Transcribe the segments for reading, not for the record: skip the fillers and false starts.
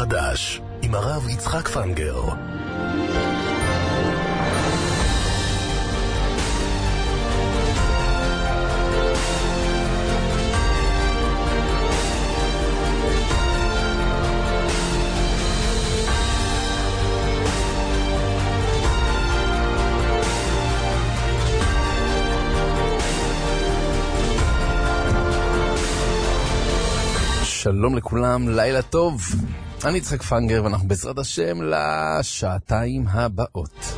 חדש עם הרב יצחק פנגר. שלום לכולם, לילה טוב. אני יצחק פנגר ואנחנו בעזרת השם לשעתיים הבאות.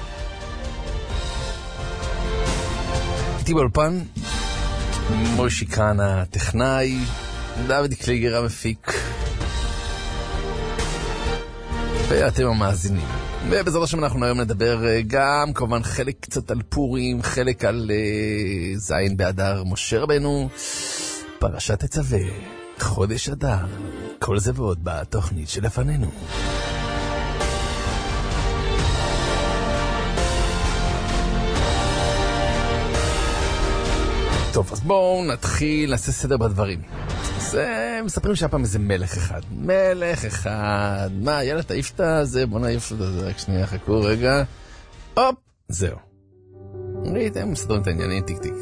איתי באולפן מוישי כאן הטכנאי, דוד קליגר המפיק, ואתם המאזינים. ובעזרת השם אנחנו היום נדבר גם כמובן חלק קצת על פורים, חלק על זין באדר משה רבנו, פרשת תצווה, חודש אדר, כל זה ועוד בתוכנית שלפנינו. טוב, אז בואו נתחיל, נעשה סדר בדברים. אז מספרים שהפעם איזה מלך אחד. מה, יאללה, תעיף את זה, בוא נעיף את זה, רק שנייה, חכו רגע. הופ, זהו. ראיתם, מסדרים את העניינים, טיק טיק.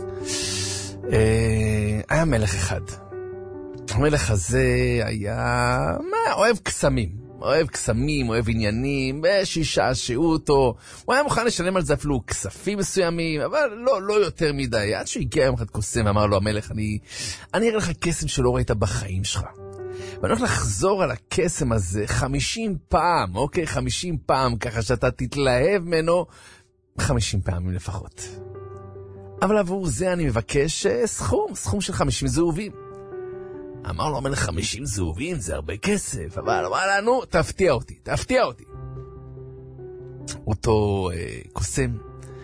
היה מלך אחד. המלך הזה היה, אוהב קסמים, אוהב עניינים, שישעשעו אותו. הוא היה מוכן לשלם על זה אפילו כספים מסוימים, אבל לא יותר מדי. עד שהגיע יום אחד קוסם ואמר לו, המלך, אני אראה לך קסם שלא ראית בחיים שלך. ואני הולך לחזור על הקסם הזה 50 פעם, אוקיי? 50 פעם, ככה שאתה תתלהב ממנו 50 פעמים לפחות. אבל עבור זה אני מבקש סכום של 50 זהובים. אמר לו המלך, 50 זהובים זה הרבה כסף, אבל אמר לנו, תפתיע אותי. אותו קוסם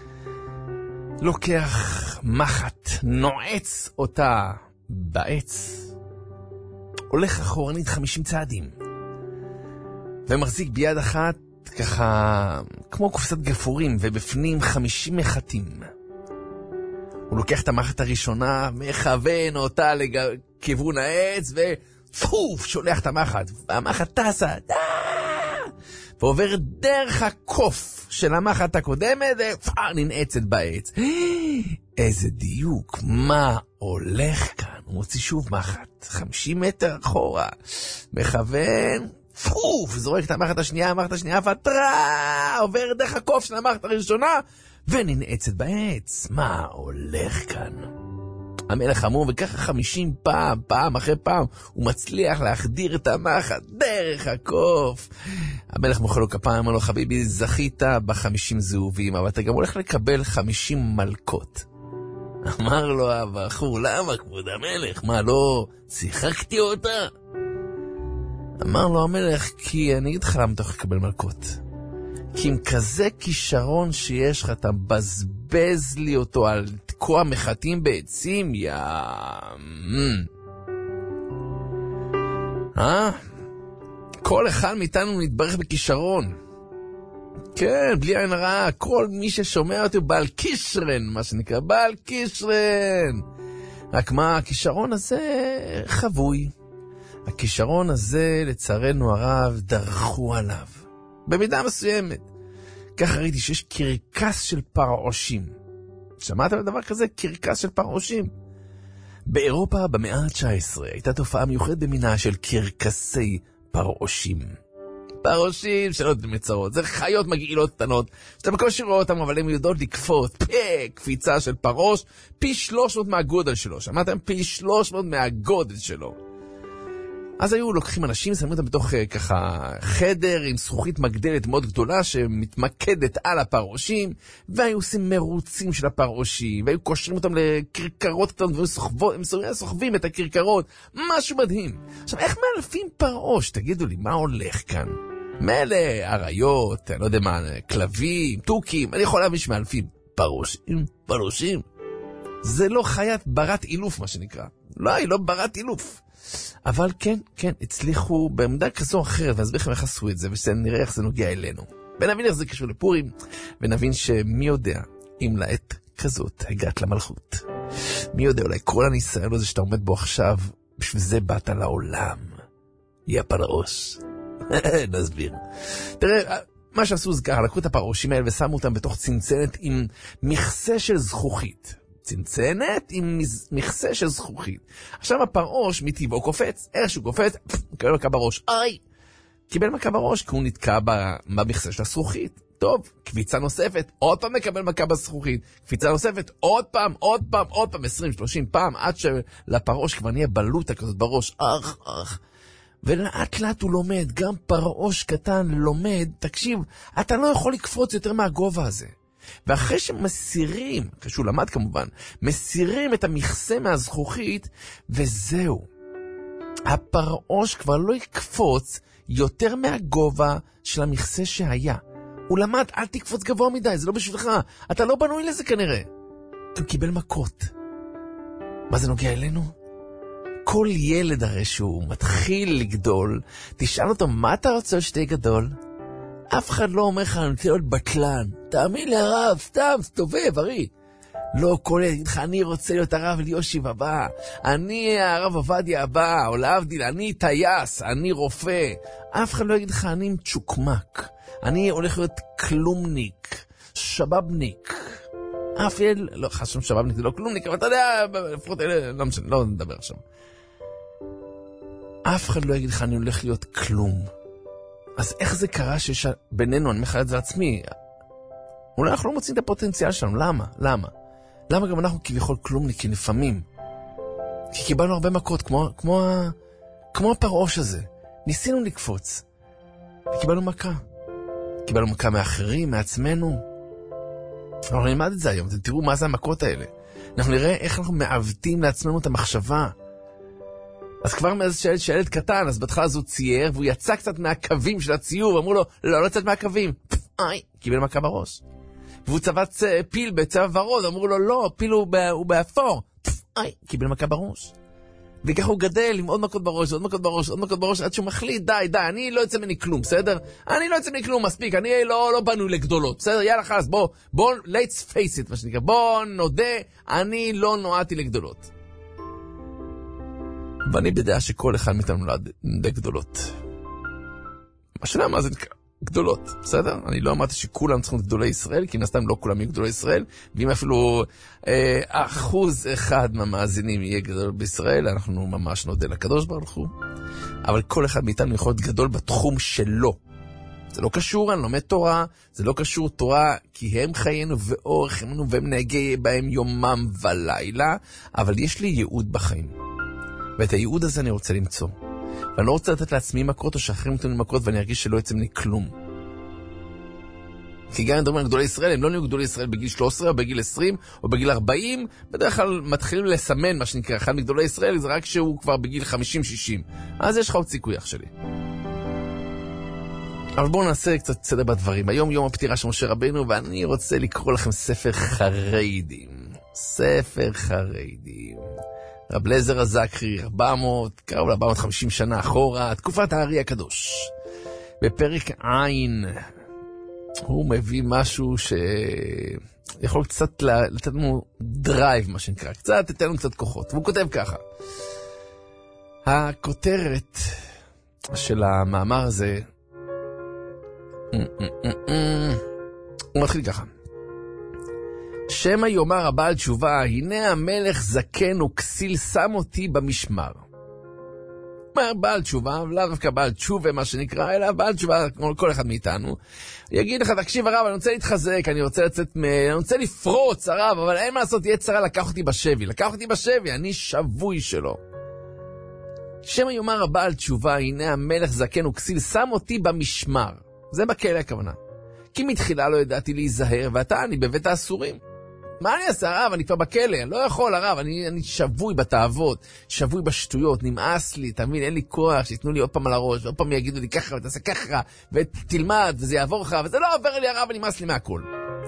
לוקח מחט, נועץ אותה בעץ, הולך אחורנית 50 צעדים, ומחזיק ביד אחת ככה כמו קופסת גפורים, ובפנים 50 מחטים. הוא לוקח את המחט הראשונה, מכוון אותה לכיוון העץ, ופוף, שולח את המחט. והמחט טסה, ועובר דרך הקוף של המחט הקודמת, ננעצת בעץ. איזה דיוק, מה הולך כאן? הוא מוציא שוב מחט, 50 מטר אחורה, מכוון, פוף, זורק את המחט השנייה, פטרה, עובר דרך הקוף של המחט הראשונה, וננעצת בעץ. מה הולך כאן? המלך אמור, וככה 50 פעם אחרי פעם, הוא מצליח להחדיר את המחט דרך הקוף. המלך מוחא לו כפיים, אמר לו, חביבי, זכית ב50 זהובים, אבל אתה גם הולך לקבל 50 מלכות. אמר לו הבחור, למה כבוד המלך? מה, לא שיחקתי אותה? אמר לו המלך, כי אני אגיד לך למה אתה הולך לקבל מלכות. כי עם כזה כישרון שיש לך, אתה מבזבז לי אותו על תקוע מחטים בעצים, כל אחד מאיתנו נתברך בכישרון. כן, בלי עין הרע, כל מי ששומע אותי הוא בעל כישרן, מה שנקרא, בעל כישרן. רק מה, הכישרון הזה חבוי. הכישרון הזה, לצערנו הרב, דרכו עליו. במידה מסוימת. ככה ראיתי שיש קרקס של פרעושים. שמעתם על דבר כזה? קרקס של פרעושים. באירופה במאה ה-19 הייתה תופעה מיוחדת במינה של קרקסי פרעושים. פרעושים שלא מצרות, זה חיות מגעילות קטנות, שאתה בקושי רואה אותם, אבל הן יודעות לקפוץ, קפיצה של פרעוש, פי 300 מהגודל שלו. שמעתם? פי 300 מהגודל שלו. אז היו לוקחים אנשים, שמים אותם בתוך ככה חדר עם זכוכית מגדלת מאוד גדולה שמתמקדת על הפרעושים, והיו עושים מרוצים של הפרעושים, והיו קושרים אותם לקרקרות קטנות, והם סוחבים את הקרקרות, משהו מדהים. עכשיו, איך מאלפים פרעוש? תגידו לי, מה הולך כאן? מלא, אריות, אני לא יודע מה, כלבים, טוקים, אני יכול להבין שמאלפים פרעושים. זה לא חיית ברת אילוף, מה שנקרא. לא, היא לא ברת אילוף. אבל כן, הצליחו בעמדה כזו או אחרת, ואני אסביר לכם איך עשו את זה, ונראה איך זה נוגע אלינו. ונבין איך זה קשור לפורים, ונבין שמי יודע אם לעת כזאת הגעת למלכות. מי יודע, אולי כל הניסיון הזה שאתה עומד בו עכשיו, בשביל זה באת לעולם. יא פרעוש. נסביר. תראה, מה שעשו זה ככה, לקחו את הפרושים האלה ושמו אותם בתוך צנצנת עם מכסה של זכוכית. צנצנת עם מכסה של זכוכית. עכשיו הפרוש מטבעו קופץ, איך שהוא קופץ, קיבל מכה בראש. קיבל מכה בראש כי הוא נתקע במכסה של הזכוכית. טוב, קפיצה נוספת, עוד פעם מקבל מכה בזכוכית, קפיצה נוספת, עוד פעם, 20-30 פעם, עד שלפרוש כבר נהיה בלוטה כזאת בראש, ולאט לאט הוא לומד, גם פרוש קטן לומד, תקשיב, אתה לא יכול לקפוץ יותר מהגובה הזה. ואחרי שמסירים, אחרי שהוא למד כמובן, מסירים את המכסה מהזכוכית, וזהו. הפרוש כבר לא יקפוץ יותר מהגובה של המכסה שהיה. הוא למד, אל תקפוץ גבוה מדי, זה לא בשבילך. אתה לא בנוי לזה כנראה. הוא קיבל מכות. מה זה נוגע אלינו? כל ילד הרי שהוא מתחיל לגדול, תשאל אותו, מה אתה רוצה שתהיה גדול? אף אחד לא אומר לך, אני רוצה להיות בטלן. תאמין לי הרב, סתם, סתובב, הרי. לא, כל ילד, אני רוצה להיות הרב אליושיב הבא. אני הרב עובדיה הבא, או להבדיל, אני טייס, אני רופא. אף אחד לא יגיד לך, אני מצ'וקמק. אני הולך להיות כלומניק, שבבניק. אף ילד, לא, חשוב שבבניק זה לא כלומניק, אבל אתה יודע, לפחות אלה, לא משנה, לא נדבר עכשיו. אף אחד לא יגיד לך, אני הולך להיות כלום. אז איך זה קרה שיש בינינו, אני מחלל את זה לעצמי, אולי אנחנו לא מוצאים את הפוטנציאל שלנו, למה? למה גם אנחנו כביכול כלומניקים לפעמים? כי קיבלנו הרבה מכות, כמו הפרוש הזה. ניסינו לקפוץ, וקיבלנו מכה. קיבלנו מכה מאחרים, מעצמנו. אנחנו נלמד את זה היום, תראו מה זה המכות האלה. אנחנו נראה איך אנחנו מעוותים לעצמנו את המחשבה. אז כבר מאיזה שילד קטן, אז בהתחלה זו צייר, והוא יצא קצת מהקווים של הציור, אמרו לו, לא לצאת מהקווים. קיבל מכה בראש. והוא צבץ פיל בצבע ורוד, אמרו לו, לא, פיל הוא באפור. קיבל מכה בראש. וכך הוא גדל עם עוד מכות בראש, עוד מכות בראש, עד שהוא מחליט, די, אני לא יוצא מני כלום, בסדר? אני לא יוצא מני כלום, מספיק, אני לא בנוי לגדולות, בסדר? יאללה חלס, בוא, let's face it, מה שנקרא, בוא נודה, אני לא נועדתי לגדולות. ואני בדעה שכל אחד מאיתנו נולד לגדולות. השאלה מה זה נקרא? גדולות, בסדר? אני לא אמרתי שכולם צריכים גדולי ישראל, כי נסתם לא כולם יהיו גדולי ישראל, ואם אפילו 1% מהמאזינים יהיה גדול בישראל, אנחנו ממש נודה לקדוש ברוך הוא. אבל כל אחד מאיתנו יכול להיות גדול בתחום שלו. זה לא קשור, אני לומד תורה, זה לא קשור תורה, כי הם חיינו ואורך חיינו, והם נהגה בהם יומם ולילה, אבל יש לי ייעוד בחיים. ואת הייעוד הזה אני רוצה למצוא. ואני לא רוצה לתת לעצמי מכות או שאחרים נתנו לי מכות ואני ארגיש שלא יצא ממני כלום. כי גם אני מדברים על גדולי ישראל, הם לא נהיו גדולי ישראל בגיל 13 או בגיל 20 או בגיל 40, בדרך כלל מתחילים לסמן מה שנקרא, אחד מגדולי ישראל זה רק שהוא כבר בגיל 50-60. אז יש לך עוד סיכוי אח שלי. אבל בואו נעשה קצת סדר בדברים. היום יום הפטירה של משה רבנו ואני רוצה לקרוא לכם ספר חרדים. ספר חרדים. רב אליעזר הזקרי, 400, 450 שנה אחורה, תקופת הארי הקדוש. בפרק עין, הוא מביא משהו שיכול קצת לתת לנו דרייב, מה שנקרא, קצת תתן לנו קצת כוחות. והוא כותב ככה, הכותרת של המאמר הזה, הוא מתחיל ככה, שמא יאמר הבעל תשובה, הנה המלך זקן וכסיל שם אותי במשמר. אומר בעל תשובה, ולא דווקא בעל תשובה מה שנקרא, אלא בעל תשובה כמו כל אחד מאיתנו, יגיד לך, תקשיב הרב, אני רוצה להתחזק, אני רוצה לפרוץ הרב, אבל אין מה לעשות, יצרה לקח אותי בשבי, אני שבוי שלו. שמא יאמר הבעל תשובה, הנה המלך זקן וכסיל שם אותי במשמר. זה בכלא הכוונה. כי מתחילה לא ידעתי להיזהר, ואתה אני בבית האסורים. מה אני אעשה הרב? אני כבר בכלא, אני לא יכול הרב, אני שבוי בתאוות, שבוי בשטויות, נמאס לי, תמיד אין לי כוח, שיתנו לי עוד פעם על הראש, ועוד פעם יגידו לי ככה ותעשה ככה, ותלמד וזה יעבור לך, וזה לא עובר לי הרב, נמאס לי מהכל.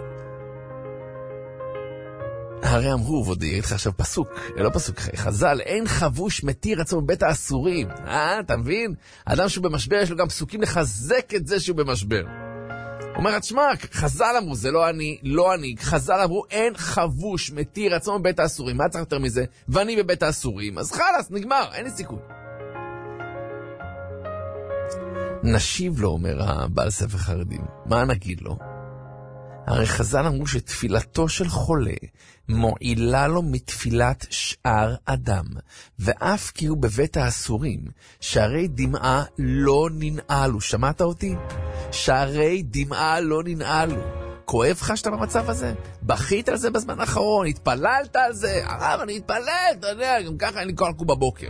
הרי אמרו, ועוד יגיד לך עכשיו פסוק, לא פסוק, חז"ל, אין חבוש מתיר עצמו בבית האסורים. אתה מבין? האדם שהוא במשבר, יש לו גם פסוקים לחזק את זה שהוא במשבר. אומר, תשמע, חז"ל אמרו, זה לא אני, חז"ל אמרו, אין חבוש מתיר עצמו בבית האסורים. מה צריך יותר מזה? ואני בבית האסורים, אז חלס, נגמר, אין לי סיכוי. נשיב לו, אומר הבעל ספר חרדים. מה נגיד לו? הרי חז"ל אמרו שתפילתו של חולה מועילה לו מתפילת שאר אדם, ואף כי הוא בבית האסורים, שערי דמעה לא ננעלו. שמעת אותי? שערי דמעה לא ננעלו. כואב לך שאתה במצב הזה? בכית על זה בזמן האחרון? התפללת על זה? הרב, אני התפלל, אתה יודע, גם ככה אני כל בבוקר.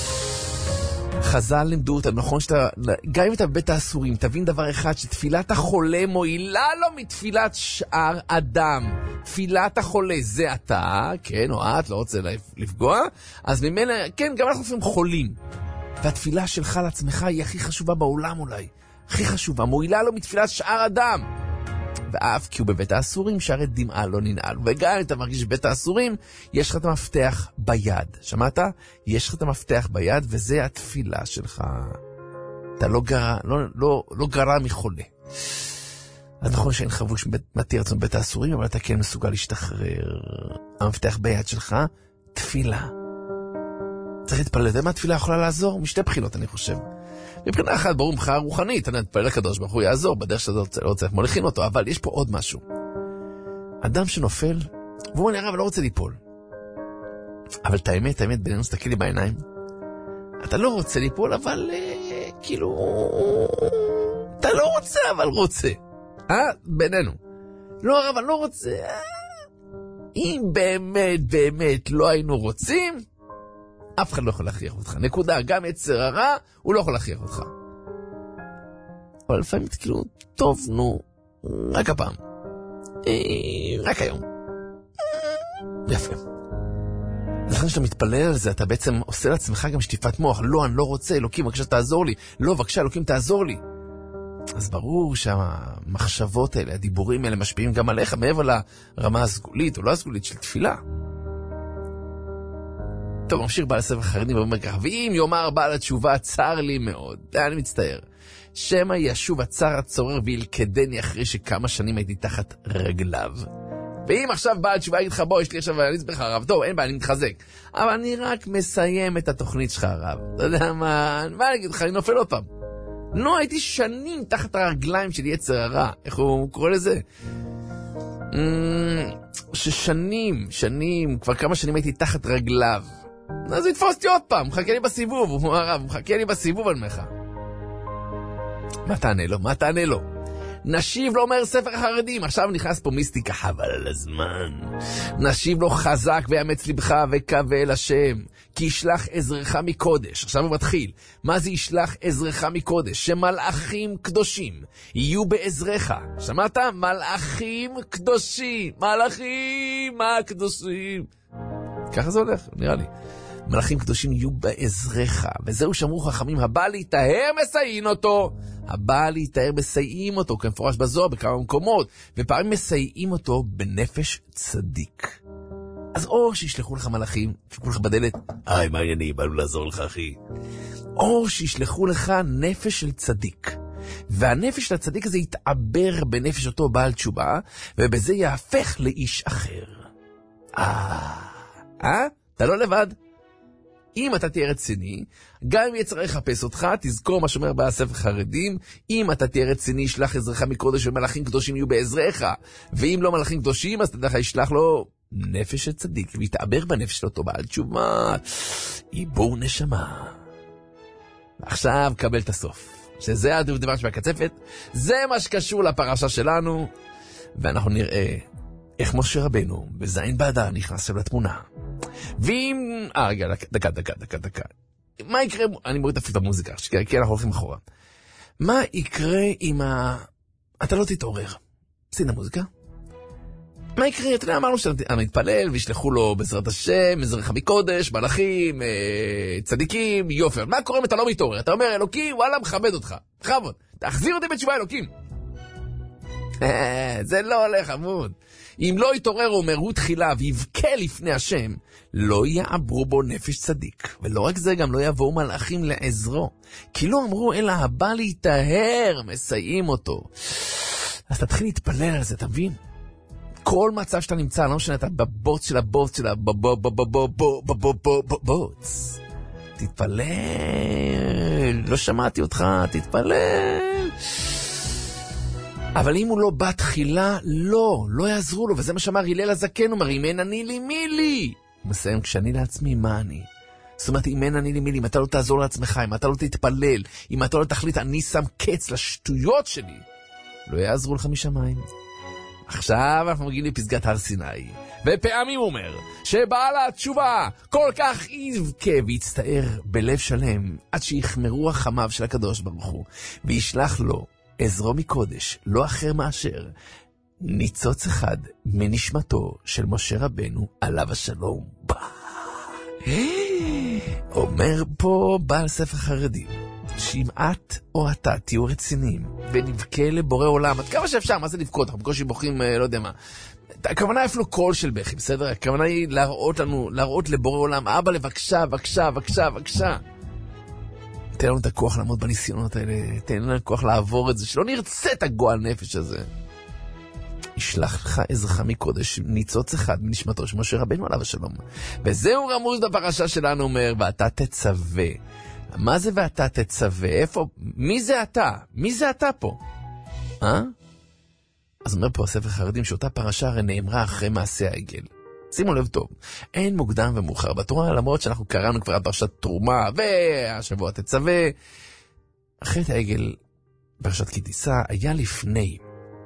חז"ל לימדו אותם, נכון שאתה, גם אם אתה בבית האסורים, תבין דבר אחד, שתפילת החולה מועילה לו מתפילת שאר אדם. תפילת החולה זה אתה, כן, או את, לא רוצה לפגוע, אז ממנה, כן, גם אנחנו לפעמים חולים. והתפילה שלך לעצמך היא הכי חשובה בעולם אולי. הכי חשובה, מועילה לו מתפילת שאר אדם. ואף כי הוא בבית האסורים, שערי דמעה לא ננעלו. וגם אם אתה מרגיש בבית האסורים, יש לך את המפתח ביד. שמעת? יש לך את המפתח ביד, וזה התפילה שלך. אתה לא גרע מחולה. אז נכון שאין חבוש מתיר עצמו בבית האסורים, אבל אתה כן מסוגל להשתחרר. המפתח ביד שלך, תפילה. צריך להתפלל. זה מה התפילה יכולה לעזור? משתי בחינות, אני חושב. מבחינה אחת, ברור מבחינה רוחנית, אני אתפלל לקדוש ברוך הוא יעזור, בדרך שאתה לא צריך מוליכים אותו, אבל יש פה עוד משהו. אדם שנופל, והוא אומר, אבל לא רוצה ליפול. אבל את האמת, בינינו סתכל לי בעיניים. אתה לא רוצה ליפול, אבל כאילו, אתה לא רוצה, אבל רוצה. בינינו. לא, אבל לא רוצה. אם באמת לא היינו רוצים, אף אחד לא יכול להכריח אותך. נקודה, גם יצר הרע, הוא לא יכול להכריח אותך. אבל לפעמים כאילו, טוב, נו, רק הפעם. רק היום. יפה. לכן שאתה מתפלל על זה, אתה בעצם עושה לעצמך גם שטיפת מוח. לא, אני לא רוצה, אלוקים, בבקשה תעזור לי. לא, בבקשה, אלוקים תעזור לי. אז ברור שהמחשבות האלה, הדיבורים האלה משפיעים גם עליך, מעבר לרמה הסגולית או לא הסגולית של תפילה. טוב, ממשיך בעל הספר חרדים ואומר ככה, ואם יאמר בעל התשובה, צר לי מאוד, אני מצטער, שמא ישוב הצר הצורר וילכדני אחרי שכמה שנים הייתי תחת רגליו. ואם עכשיו בעל התשובה יגיד לך, בוא, יש לי עכשיו, אני אסביר לך הרב, טוב, אין בעיה, אני מתחזק. אבל אני רק מסיים את התוכנית שלך הרב. אתה יודע מה אני אגיד לך, אני נופל עוד פעם. לא, הייתי שנים תחת הרגליים של יצר הרע, איך הוא קורא לזה? ששנים, כבר כמה שנים הייתי תחת רגליו. אז הוא יתפוס אותי עוד פעם, מחכה לי בסיבוב, הוא הרב, מחכה לי בסיבוב על מך. מה תענה לו? נשיב לו, אומר ספר החרדים, עכשיו נכנס פה מיסטיקה, חבל על הזמן. נשיב לו, חזק ויאמץ לבך וקווה אל השם, כי ישלח עזרך מקודש. עכשיו הוא מתחיל, מה זה ישלח עזרך מקודש? שמלאכים קדושים יהיו בעזרך. שמעת? מלאכים קדושים, מלאכים הקדושים. ככה זה הולך, נראה לי. מלאכים קדושים יהיו בעזרך, וזהו שאמרו חכמים, הבא להיטהר מסייעים אותו. הבא להיטהר מסייעים אותו, כמפורש בזוהר בכמה מקומות, ופעמים מסייעים אותו בנפש צדיק. אז או שישלחו לך מלאכים, יפקו לך בדלת, מה העניינים, באנו לעזור לך אחי. או שישלחו לך נפש של צדיק, והנפש של הצדיק הזה יתעבר בנפש אותו בעל תשובה, ובזה יהפך לאיש אחר. אתה לא לבד. אם אתה תהיה רציני, גם אם יצר יחפש אותך, תזכור מה שאומר בספר חרדים, אם אתה תהיה רציני, ישלח עזרך מקודש ומלאכים קדושים יהיו בעזרך, ואם לא מלאכים קדושים, אז תדע לך, ישלח לו נפש של צדיק, ויתעבר בנפש של אותו בעל תשובה, עיבור נשמה. עכשיו קבל את הסוף, שזה הדבר שבקצפת, זה מה שקשור לפרשה שלנו, ואנחנו נראה איך משה רבנו בזין באדר נכנס לתמונה. ואם... רגע, דקה. מה יקרה... אני מוריד אפילו את המוזיקה, כי אנחנו הולכים אחורה. מה יקרה אם אתה לא תתעורר? שים המוזיקה. מה יקרה? אתה יודע, אמרנו שאני אתפלל וישלחו לו בעזרת השם, עזרך מקודש, מלאכים, צדיקים, יופי. מה קורה אם אתה לא מתעורר? אתה אומר, אלוקים, וואלה, מכבד אותך. בכבוד. תחזיר אותי בתשובה, אלוקים. זה לא הולך, עמוד. אם לא יתעורר, אומר, הוא תחילה ויבכה לפני השם, לא יעברו בו נפש צדיק. ולא רק זה, גם לא יבואו מלאכים לעזרו. כי לא אמרו, אלא הבא להיטהר, מסייעים אותו. אז תתחיל להתפלל על זה, אתה מבין? כל מצב שאתה נמצא, לא משנה, אתה בבוץ של הבוץ של הבוץ. תתפלל. תתפלל, לא שמעתי אותך, תתפלל. אבל אם הוא לא בא תחילה, לא יעזרו לו, וזה מה שאמר הלל הזקן, הוא אומר, אם אין אני לי, מי לי? הוא מסיים, כשאני לעצמי, מה אני? זאת אומרת, אם אין אני לי, מי לי? אם אתה לא תעזור לעצמך, אם אתה לא תתפלל, אם אתה לא תחליט, אני שם קץ לשטויות שלי, לא יעזרו לך משמיים. עכשיו אנחנו מגיעים לפסגת הר סיני, ופעמים הוא אומר שבעל התשובה כל כך יבכה ויצטער בלב שלם עד שיחמרו החמיו של הקדוש ברוך הוא, וישלח לו עזרו מקודש, לא אחר מאשר ניצוץ אחד מנשמתו של משה רבנו עליו השלום. אומר פה בעל ספר חרדים, שאם את או אתה תהיו רציניים ונבכה לבורא עולם, עד כמה שאפשר, מה זה לבכות? אנחנו בקושי בוכים, לא יודע מה. הכוונה אפילו קול של בכי, בסדר? הכוונה היא להראות לבורא עולם, אבא לבקשה, בקשה, בקשה, בקשה. תן לנו את הכוח לעמוד בניסיונות האלה, תן לנו כוח לעבור את זה, שלא נרצה את הגועל נפש הזה. ישלח לך עזרך מקודש, ניצוץ אחד מנשמתו של משה רבנו עליו השלום. וזהו רמוז בפרשה שלנו, אומר, ואתה תצווה. מה זה ואתה תצווה? איפה? מי זה אתה? מי זה אתה פה? אז אומר פה הספר חרדים שאותה פרשה הרי נאמרה אחרי מעשה העגל. שימו לב טוב, אין מוקדם ומאוחר בתורה, למרות שאנחנו קראנו כבר על פרשת תרומה, והשבוע תצווה. אחרי את העגל, פרשת כי תישא, היה לפני.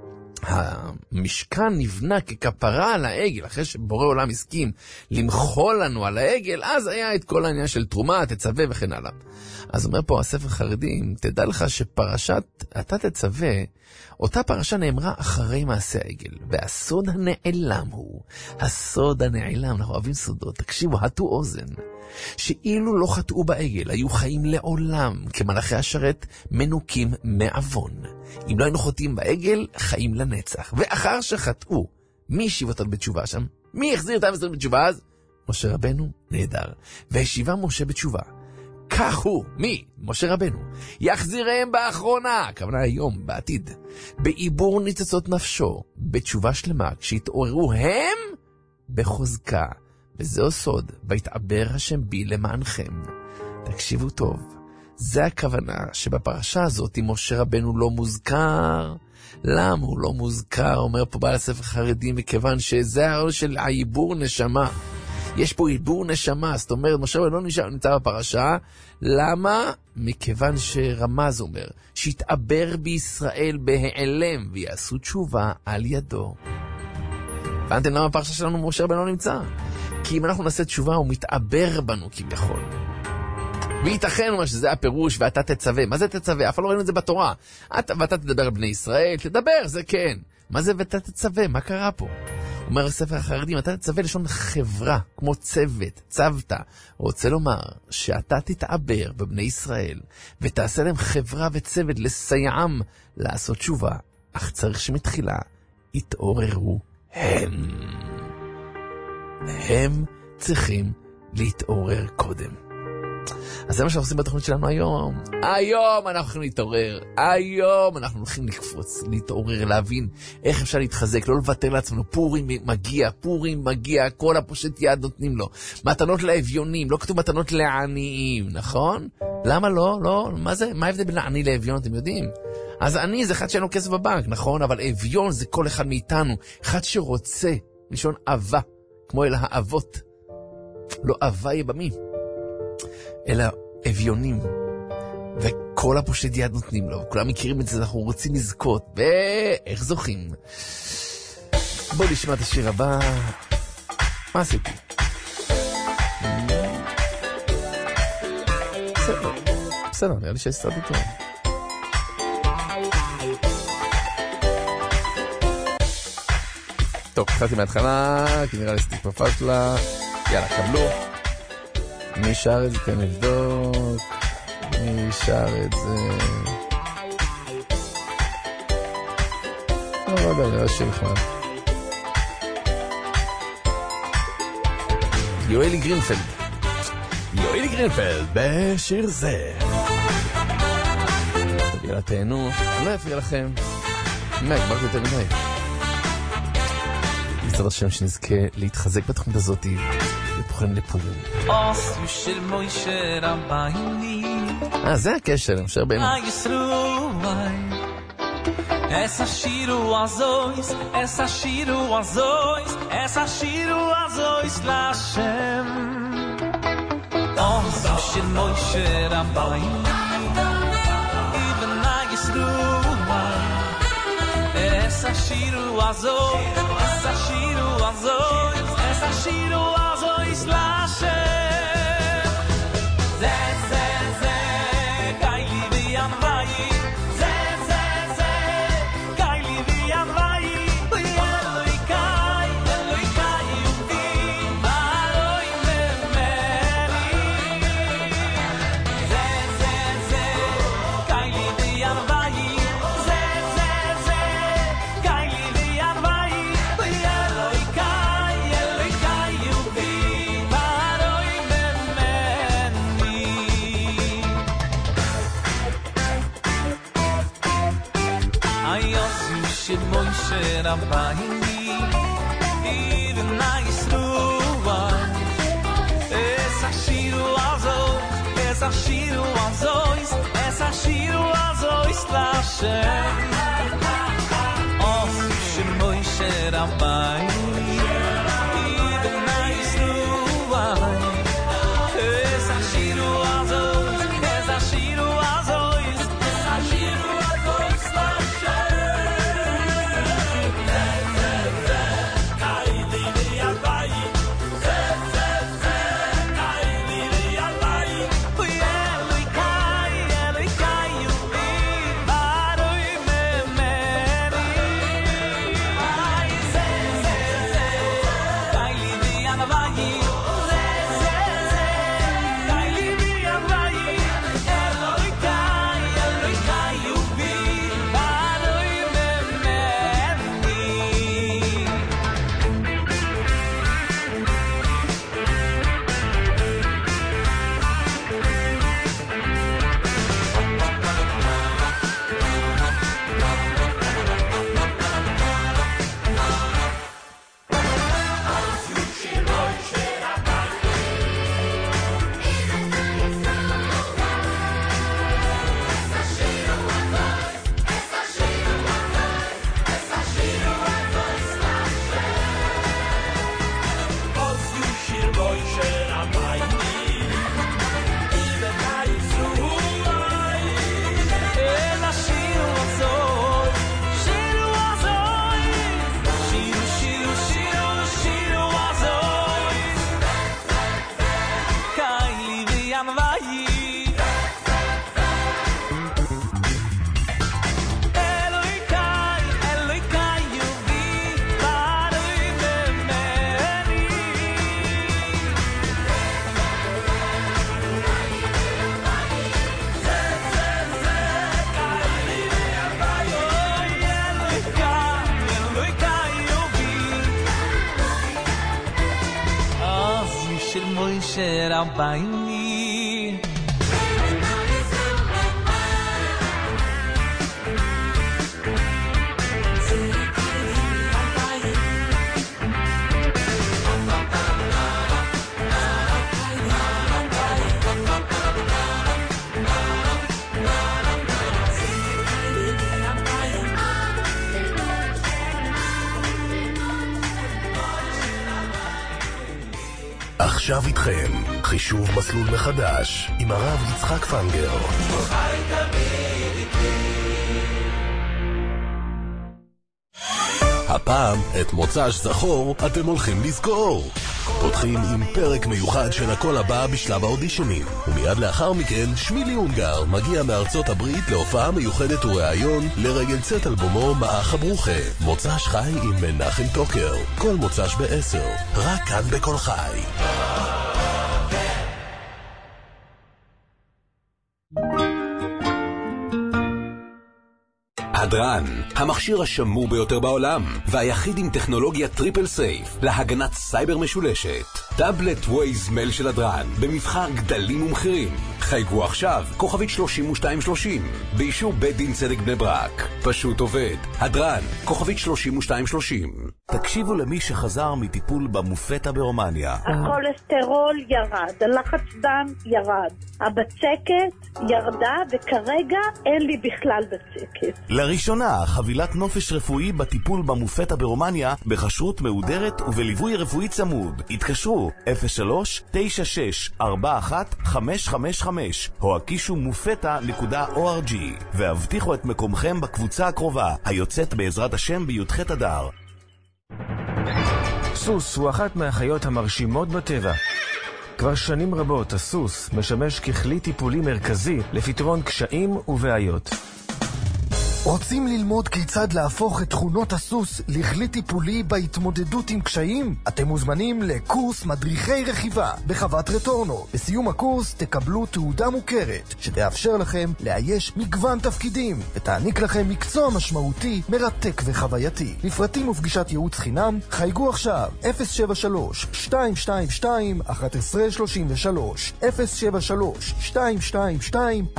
המשכן נבנה ככפרה על העגל, אחרי שבורא עולם הסכים למחול לנו על העגל, אז היה את כל העניין של תרומה, תצווה וכן הלאה. אז אומר פה הספר חרדים, תדע לך שפרשת אתה תצווה, אותה פרשה נאמרה אחרי מעשה העגל, והסוד הנעלם הוא, הסוד הנעלם, אנחנו אוהבים סודות, תקשיבו, הטו אוזן, שאילו לא חטאו בעגל, היו חיים לעולם, כמלאכי השרת מנוקים מעוון. אם לא היינו חוטאים בעגל, חיים לנצח. ואחר שחטאו, מי השיב אותם בתשובה שם? מי החזיר אותם בתשובה אז? משה רבנו נהדר. והשיבה משה בתשובה. כך הוא, מי? משה רבנו. יחזירם באחרונה, הכוונה היום, בעתיד. בעיבור ניצוצות נפשו, בתשובה שלמה, כשהתעוררו הם בחוזקה. וזהו סוד, והתעבר השם בי למענכם. תקשיבו טוב, זה הכוונה שבפרשה הזאת משה רבנו לא מוזכר. למה הוא לא מוזכר? אומר פה בעל הספר חרדים, מכיוון שזה הרעיון של העיבור נשמה. יש פה עיבור נשמה, זאת אומרת, משה רבנו לא נמצא בפרשה. למה? מכיוון שרמז אומר, שהתעבר בישראל בהיעלם, ויעשו תשובה על ידו. הבנתם למה הפרשה שלנו משה רבנו לא נמצא? כי אם אנחנו נעשה תשובה, הוא מתעבר בנו כביכול. וייתכן מה שזה הפירוש, ואתה תצווה. מה זה תצווה? אף לא ראינו את זה בתורה. ואתה תדבר על בני ישראל, תדבר, זה כן. מה זה ואתה תצווה? מה קרה פה? אומר הספר החרדים, אתה תצווה לשון חברה, כמו צוות, צוות. רוצה לומר שאתה תתעבר בבני ישראל, ותעשה להם חברה וצוות לסייעם לעשות תשובה, אך צריך שמתחילה יתעוררו הם. הם צריכים להתעורר קודם. אז זה מה שאנחנו עושים בתוכנית שלנו היום. היום אנחנו הולכים להתעורר. היום אנחנו הולכים לקפוץ, להתעורר, להבין איך אפשר להתחזק, לא לוותר לעצמנו. פורים מגיע, כל הפושט יד נותנים לו. מתנות לאביונים, לא כתוב מתנות לעניים, נכון? למה לא? לא, מה זה? מה ההבדל בין לעני לאביון, אתם יודעים? אז עני זה אחד שאין לו כסף בבנק, נכון? אבל אביון זה כל אחד מאיתנו, אחד שרוצה, לישון אהבה, כמו אל האבות. לא אהבה יבמים, אלא אביונים, וכל הפושט יד נותנים לו, כולם מכירים את זה, אנחנו רוצים לזכות, ואיך זוכים. בואו נשמע את השיר הבא. מה עשיתי? בסדר, נראה לי שהסתרתי טוב. טוב, התחלתי מההתחלה, כי נראה לי סטיק בפשלה. יאללה, קבלו. מי שר את זה? תן לבדוק. מי שר את זה? לא יודע, נראה שיר בכלל. יואלי גרינפלד. יואלי גרינפלד בשיר זה. טוב, יאללה, תהנו. אני לא אפריע לכם. מה, כבר יותר מדי. מצד השם שנזכה להתחזק בתוכנית הזאת, לפוחן לפורים. עשו של מוישה רבייני. זה הקשר, אני חושב בינו. Essa shiro azois, essa shiro azois, essa shiro azois lashem. Oh, shel Moshe Rabbeinu, even I Yisruel. Essa shiro azois, essa shiro azois, essa shiro azois lashem. Rabbeini, even I Yisruel. Essa shiro azois, essa shiro azois lashem. Oh, shel Moshe Rabbeini, even I Yisruel. Essa shiro azois, essa shiro azois, essa shiro azois lashem. Rabbeini. עכשיו איתכם חישוב מסלול מחדש עם הרב יצחק פנגר. הפעם את מוצ"ש זכור אתם הולכים לזכור. פותחים עם פרק מיוחד של הכל הבא בשלב האודישנים, ומיד לאחר מכן שמילי אונגר מגיע מארצות הברית להופעה מיוחדת וראיון לרגל צאת אלבומו מאח הברוכה. מוצ"ש חי עם מנחם טוקר, כל מוצ"ש ב-10, רק כאן בכל חי. הדרן, המכשיר השמור ביותר בעולם והיחיד עם טכנולוגיה טריפל סייף להגנת סייבר משולשת. טאבלט ווייז מייל של הדרן במבחר גדלים ומחירים. חייגו עכשיו, כוכבית 3230, באישור בית דין צדק בני ברק. פשוט עובד. הדרן, כוכבית 3230. תקשיבו למי שחזר מטיפול במופטה ברומניה. הכולסטרול ירד, הלחץ דם ירד, הבצקת ירדה, וכרגע אין לי בכלל בצקת. לראשונה, חבילת נופש רפואי בטיפול במופטה ברומניה, בכשרות מהודרת ובליווי רפואי צמוד. התקשרו 03-9641-555 או הקישו מופטה.org והבטיחו את מקומכם בקבוצה הקרובה, היוצאת בעזרת השם בי"ח אדר. סוס הוא אחת מהחיות המרשימות בטבע. כבר שנים רבות הסוס משמש ככלי טיפולי מרכזי לפתרון קשיים ובעיות. רוצים ללמוד כיצד להפוך את תכונות הסוס לכלי טיפולי בהתמודדות עם קשיים? אתם מוזמנים לקורס מדריכי רכיבה בחוות רטורנו. בסיום הקורס תקבלו תעודה מוכרת שתאפשר לכם לאייש מגוון תפקידים ותעניק לכם מקצוע משמעותי, מרתק וחווייתי. לפרטים ופגישת ייעוץ חינם חייגו עכשיו 073-222-1133 073-222-1133.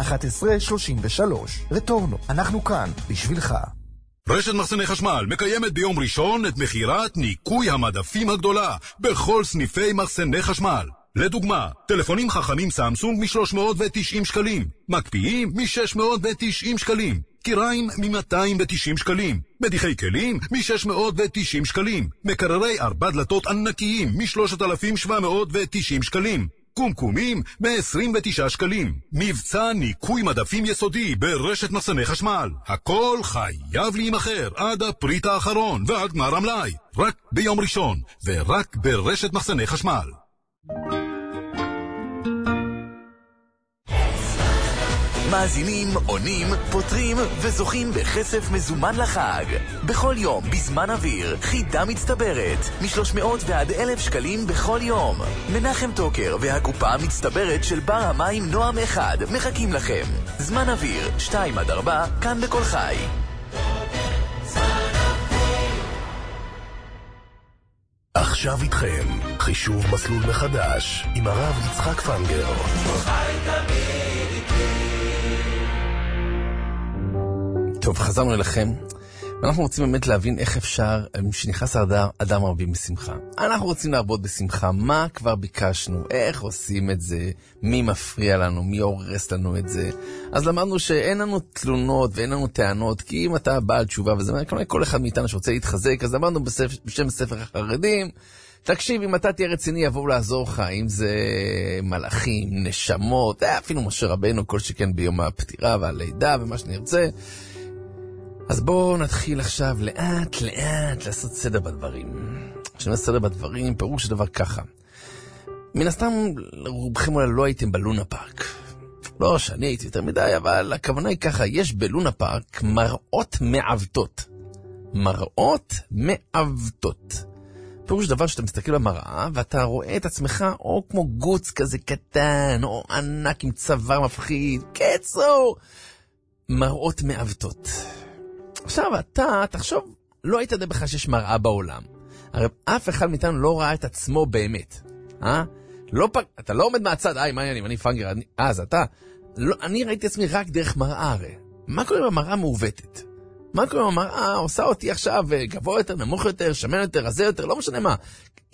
רטורנו, אנחנו כאן בשבילך. רשת מחסני חשמל מקיימת ביום ראשון את מחירת ניקוי המדפים הגדולה בכל סניפי מחסני חשמל. לדוגמה, טלפונים חכמים סמסונג מ-390 שקלים, מקפיאים מ-690 שקלים, קיריים מ-290 שקלים, מדיחי כלים מ-690 שקלים, מקררי 4 דלתות ענקיים מ-3,790 שקלים, קומקומים מ-29 שקלים. מבצע ניקוי מדפים יסודי ברשת מחסני חשמל. הכל חייב להימחר עד הפריט האחרון ועד גמר המלאי. רק ביום ראשון ורק ברשת מחסני חשמל. מאזינים, עונים, פותרים וזוכים בכסף מזומן לחג. בכל יום בזמן אוויר, חידה מצטברת מ-300 ועד 1,000 שקלים בכל יום. מנחם טוקר והקופה המצטברת של בר המים נועם 1 מחכים לכם. זמן אוויר 2-4 כאן בכל חי. עכשיו איתכם חישוב מסלול מחדש עם הרב יצחק פנגר. טוב, חזרנו אליכם, ואנחנו רוצים באמת להבין איך אפשר שנכנס אדם מרבים בשמחה. אנחנו רוצים לעבוד בשמחה, מה כבר ביקשנו, איך עושים את זה, מי מפריע לנו, מי הורס לנו את זה. אז למדנו שאין לנו תלונות ואין לנו טענות, כי אם אתה בעל תשובה וזה, כל אחד מאיתנו שרוצה להתחזק, אז למדנו בשם ספר החרדים, תקשיב, אם אתה תהיה רציני יבואו לעזור לך, אם זה מלאכים, נשמות, אפילו משה רבנו, כל שכן ביום הפטירה והלידה ומה שנרצה. אז בואו נתחיל עכשיו לאט לאט לעשות סדר בדברים. כשאני סדר בדברים, פירוש הדבר ככה. מן הסתם רובכם אולי לא הייתם בלונה פארק. לא שאני הייתי יותר מדי, אבל הכוונה היא ככה, יש בלונה פארק מראות מעוותות. מראות מעוותות. פירוש דבר שאתה מסתכל במראה ואתה רואה את עצמך או כמו גוץ כזה קטן, או ענק עם צוואר מפחיד. קצור! מראות מעוותות. עכשיו אתה, תחשוב, לא היית יודע בכלל שיש מראה בעולם. הרי אף אחד מאיתנו לא ראה את עצמו באמת. אתה לא עומד מהצד, מה העניינים, אני פנגר, אז אתה, אני ראיתי עצמי רק דרך מראה הרי. מה קורה עם המראה מעוותת? מה קורה עם המראה עושה אותי עכשיו גבוה יותר, נמוך יותר, שמן יותר, רזה יותר, לא משנה מה.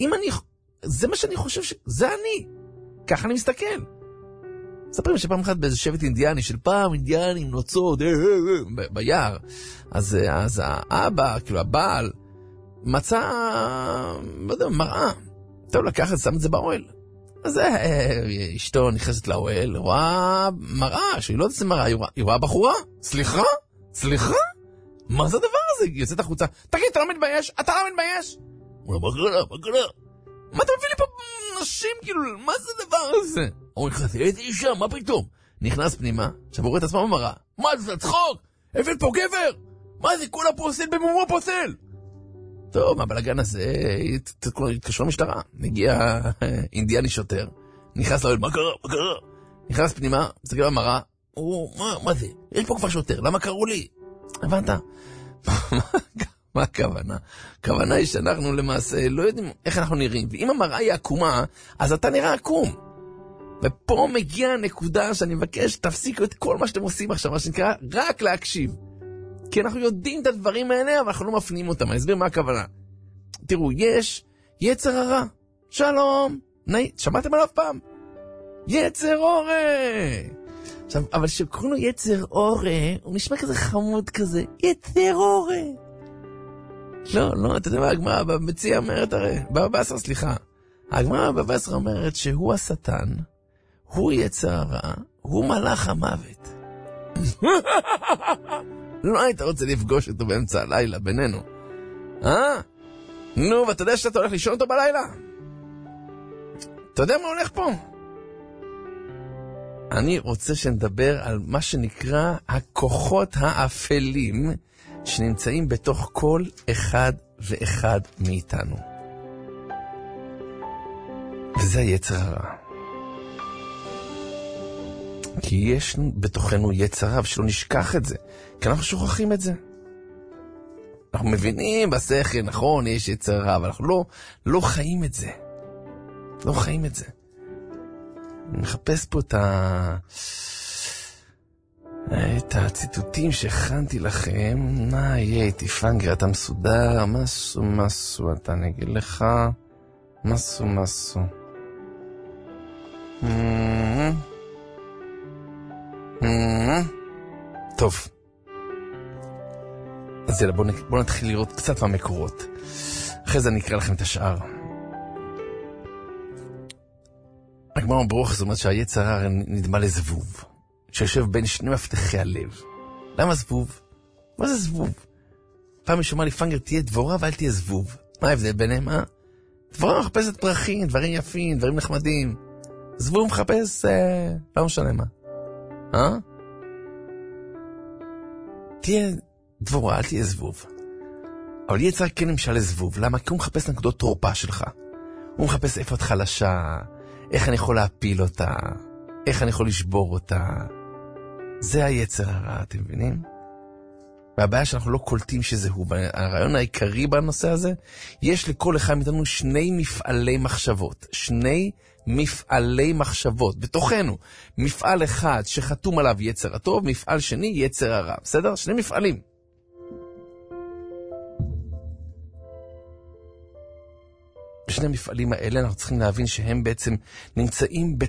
זה מה שאני חושב זה אני. ככה אני מסתכל. ספרים שפעם אחת באיזה שבט אינדיאני של פעם אינדיאנים נוצות ביער, אז האבא, כאילו הבעל, מצא, לא יודע, מראה. טוב, לקח את, שם את זה באוהל. אז אשתו נכנסת לאוהל, רואה מראה, שהיא לא יודעת מראה, היא רואה בחורה. סליחה? מה זה הדבר הזה? היא יוצאת החוצה. תגיד, אתה לא מתבייש? אתה לא מתבייש? הוא אומר, מה קרה? מה אתה מביא לי פה נשים, כאילו, מה זה הדבר הזה? הוא נכנס, איזה אישה, מה פתאום? נכנס פנימה, עכשיו הוא רואה את עצמה במראה. מה זה, צחוק? הבאת פה גבר? מה זה, כולה פוסל במומו פוסל? טוב, מהבלגן הזה, התקשרו למשטרה. מגיע אינדיאני שוטר, נכנס לאוהל, מה קרה? נכנס פנימה, מסתכל במראה, מה זה? יש פה כבר שוטר, למה קראו לי? הבנת? מה הכוונה? הכוונה היא שאנחנו למעשה לא יודעים איך אנחנו נראים, ואם המראה היא עקומה, אז אתה נראה עקום. ופה מגיעה הנקודה שאני מבקש, תפסיקו את כל מה שאתם עושים עכשיו, מה שנקרא, רק להקשיב. כי אנחנו יודעים את הדברים האלה, אבל אנחנו לא מפנים אותם. אני אסביר מה הכוונה. תראו, יש יצר הרע. שלום. שמעתם עליו פעם? יצר אורה. עכשיו, אבל שקוראים לו יצר אורה, הוא נשמע כזה חמוד כזה. יצר אורה. לא, אתה יודע מה, הגמרא במציאה אומרת הרי, בבא בתרא, סליחה. הגמרא בבא בתרא אומרת שהוא השטן, הוא יצר הרע, הוא מלאך המוות. לא היית רוצה לפגוש אותו באמצע הלילה בינינו. נו, ואתה יודע שאתה הולך לישון אותו בלילה? אתה יודע מה הולך פה? אני רוצה שנדבר על מה שנקרא הכוחות האפלים שנמצאים בתוך כל אחד ואחד מאיתנו. וזה היצר הרע. כי יש בתוכנו יצר רע, ושלא נשכח את זה. כי אנחנו שוכחים את זה. אנחנו מבינים בשכל, נכון, יש יצר רע, אבל אנחנו לא חיים את זה. לא חיים את זה. אני מחפש פה את הציטוטים שהכנתי לכם. מה יהיה איתי פנגר, אתה מסודר, מסו, אתה נגיד לך, מסו. טוב. אז יאללה, בואו נתחיל לראות קצת מהמקורות. אחרי זה אני אקרא לכם את השאר. הגמרא ברוך זאת אומרת שהיצר הרע נדמה לזבוב, שיושב בין שני מפתחי הלב. למה זבוב? מה זה זבוב? פעם משומע לי פנגר, תהיה דבורה ואל תהיה זבוב. מה ההבדל ביניהם, דבורה מחפשת פרחים, דברים יפים, דברים נחמדים. זבוב מחפש, לא משנה מה. תהיה דבורה, אל תהיה זבוב. אבל יצר כן נמשל לזבוב. למה? כי הוא מחפש נקודות תורפה שלך. הוא מחפש איפה את חלשה, איך אני יכול להפיל אותה, איך אני יכול לשבור אותה. זה היצר הרע, אתם מבינים? והבעיה שאנחנו לא קולטים שזה הוא. הרעיון העיקרי בנושא הזה, יש לכל אחד מאיתנו שני מפעלי מחשבות. שני מפעלי מחשבות בתוכנו. מפעל אחד שחתום עליו יצר הטוב, מפעל שני יצר הרע. בסדר? שני מפעלים. בשני המפעלים האלה אנחנו צריכים להבין שהם בעצם נמצאים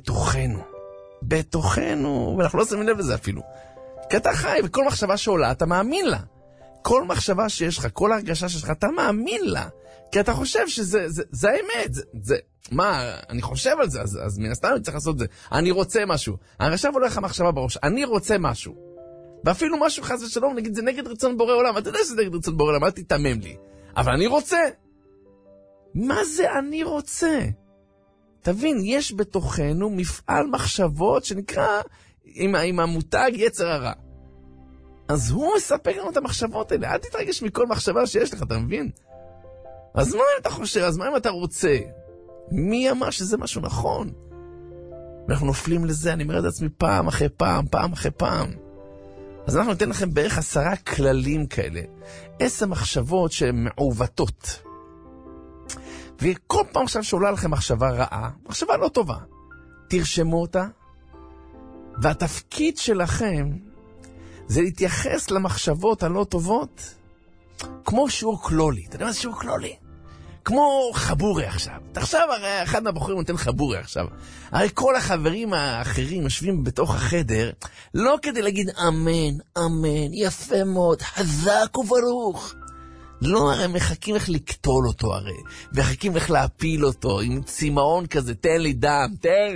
בתוכנו, ואנחנו לא שמים לב לזה אפילו. כי אתה חי, וכל מחשבה שעולה, אתה מאמין לה. כל מחשבה שיש לך, כל הרגשה שיש לך, אתה מאמין לה. כי אתה חושב שזה האמת. מה, אני חושב על זה, אז מן הסתם אני צריך לעשות את זה. אני רוצה משהו. עכשיו עולה לך מחשבה בראש, אני רוצה משהו. ואפילו משהו חס ושלום, נגיד, זה נגד רצון בורא עולם. אתה יודע שזה נגד רצון בורא עולם, אל תתמם לי. אבל אני רוצה. מה זה אני רוצה? תבין, יש בתוכנו מפעל מחשבות שנקרא עם המותג יצר הרע. אז הוא מספק לנו את המחשבות האלה. אל תתרגש מכל מחשבה שיש לך, אתה מבין? אז מה אם אתה חושב? אז מה אם אתה רוצה? מי אמר שזה משהו נכון? ואנחנו נופלים לזה, אני מרד עצמי פעם אחרי פעם. אז אנחנו ניתן לכם בערך 10 כללים כאלה. 10 מחשבות שהן מעוותות. וכל פעם עכשיו שעולה לכם מחשבה רעה, מחשבה לא טובה, תרשמו אותה, והתפקיד שלכם זה להתייחס למחשבות הלא טובות כמו שיעור כלולי. אתה יודע מה זה שיעור כלולי? כמו חבורי עכשיו. עכשיו הרי אחד מהבוחרים נותן חבורי עכשיו. הרי כל החברים האחרים יושבים בתוך החדר, לא כדי להגיד אמן, יפה מאוד, חזק וברוך. לא, הרי מחכים איך לקטול אותו הרי, מחכים איך להפיל אותו, עם צימאון כזה, תן לי דם,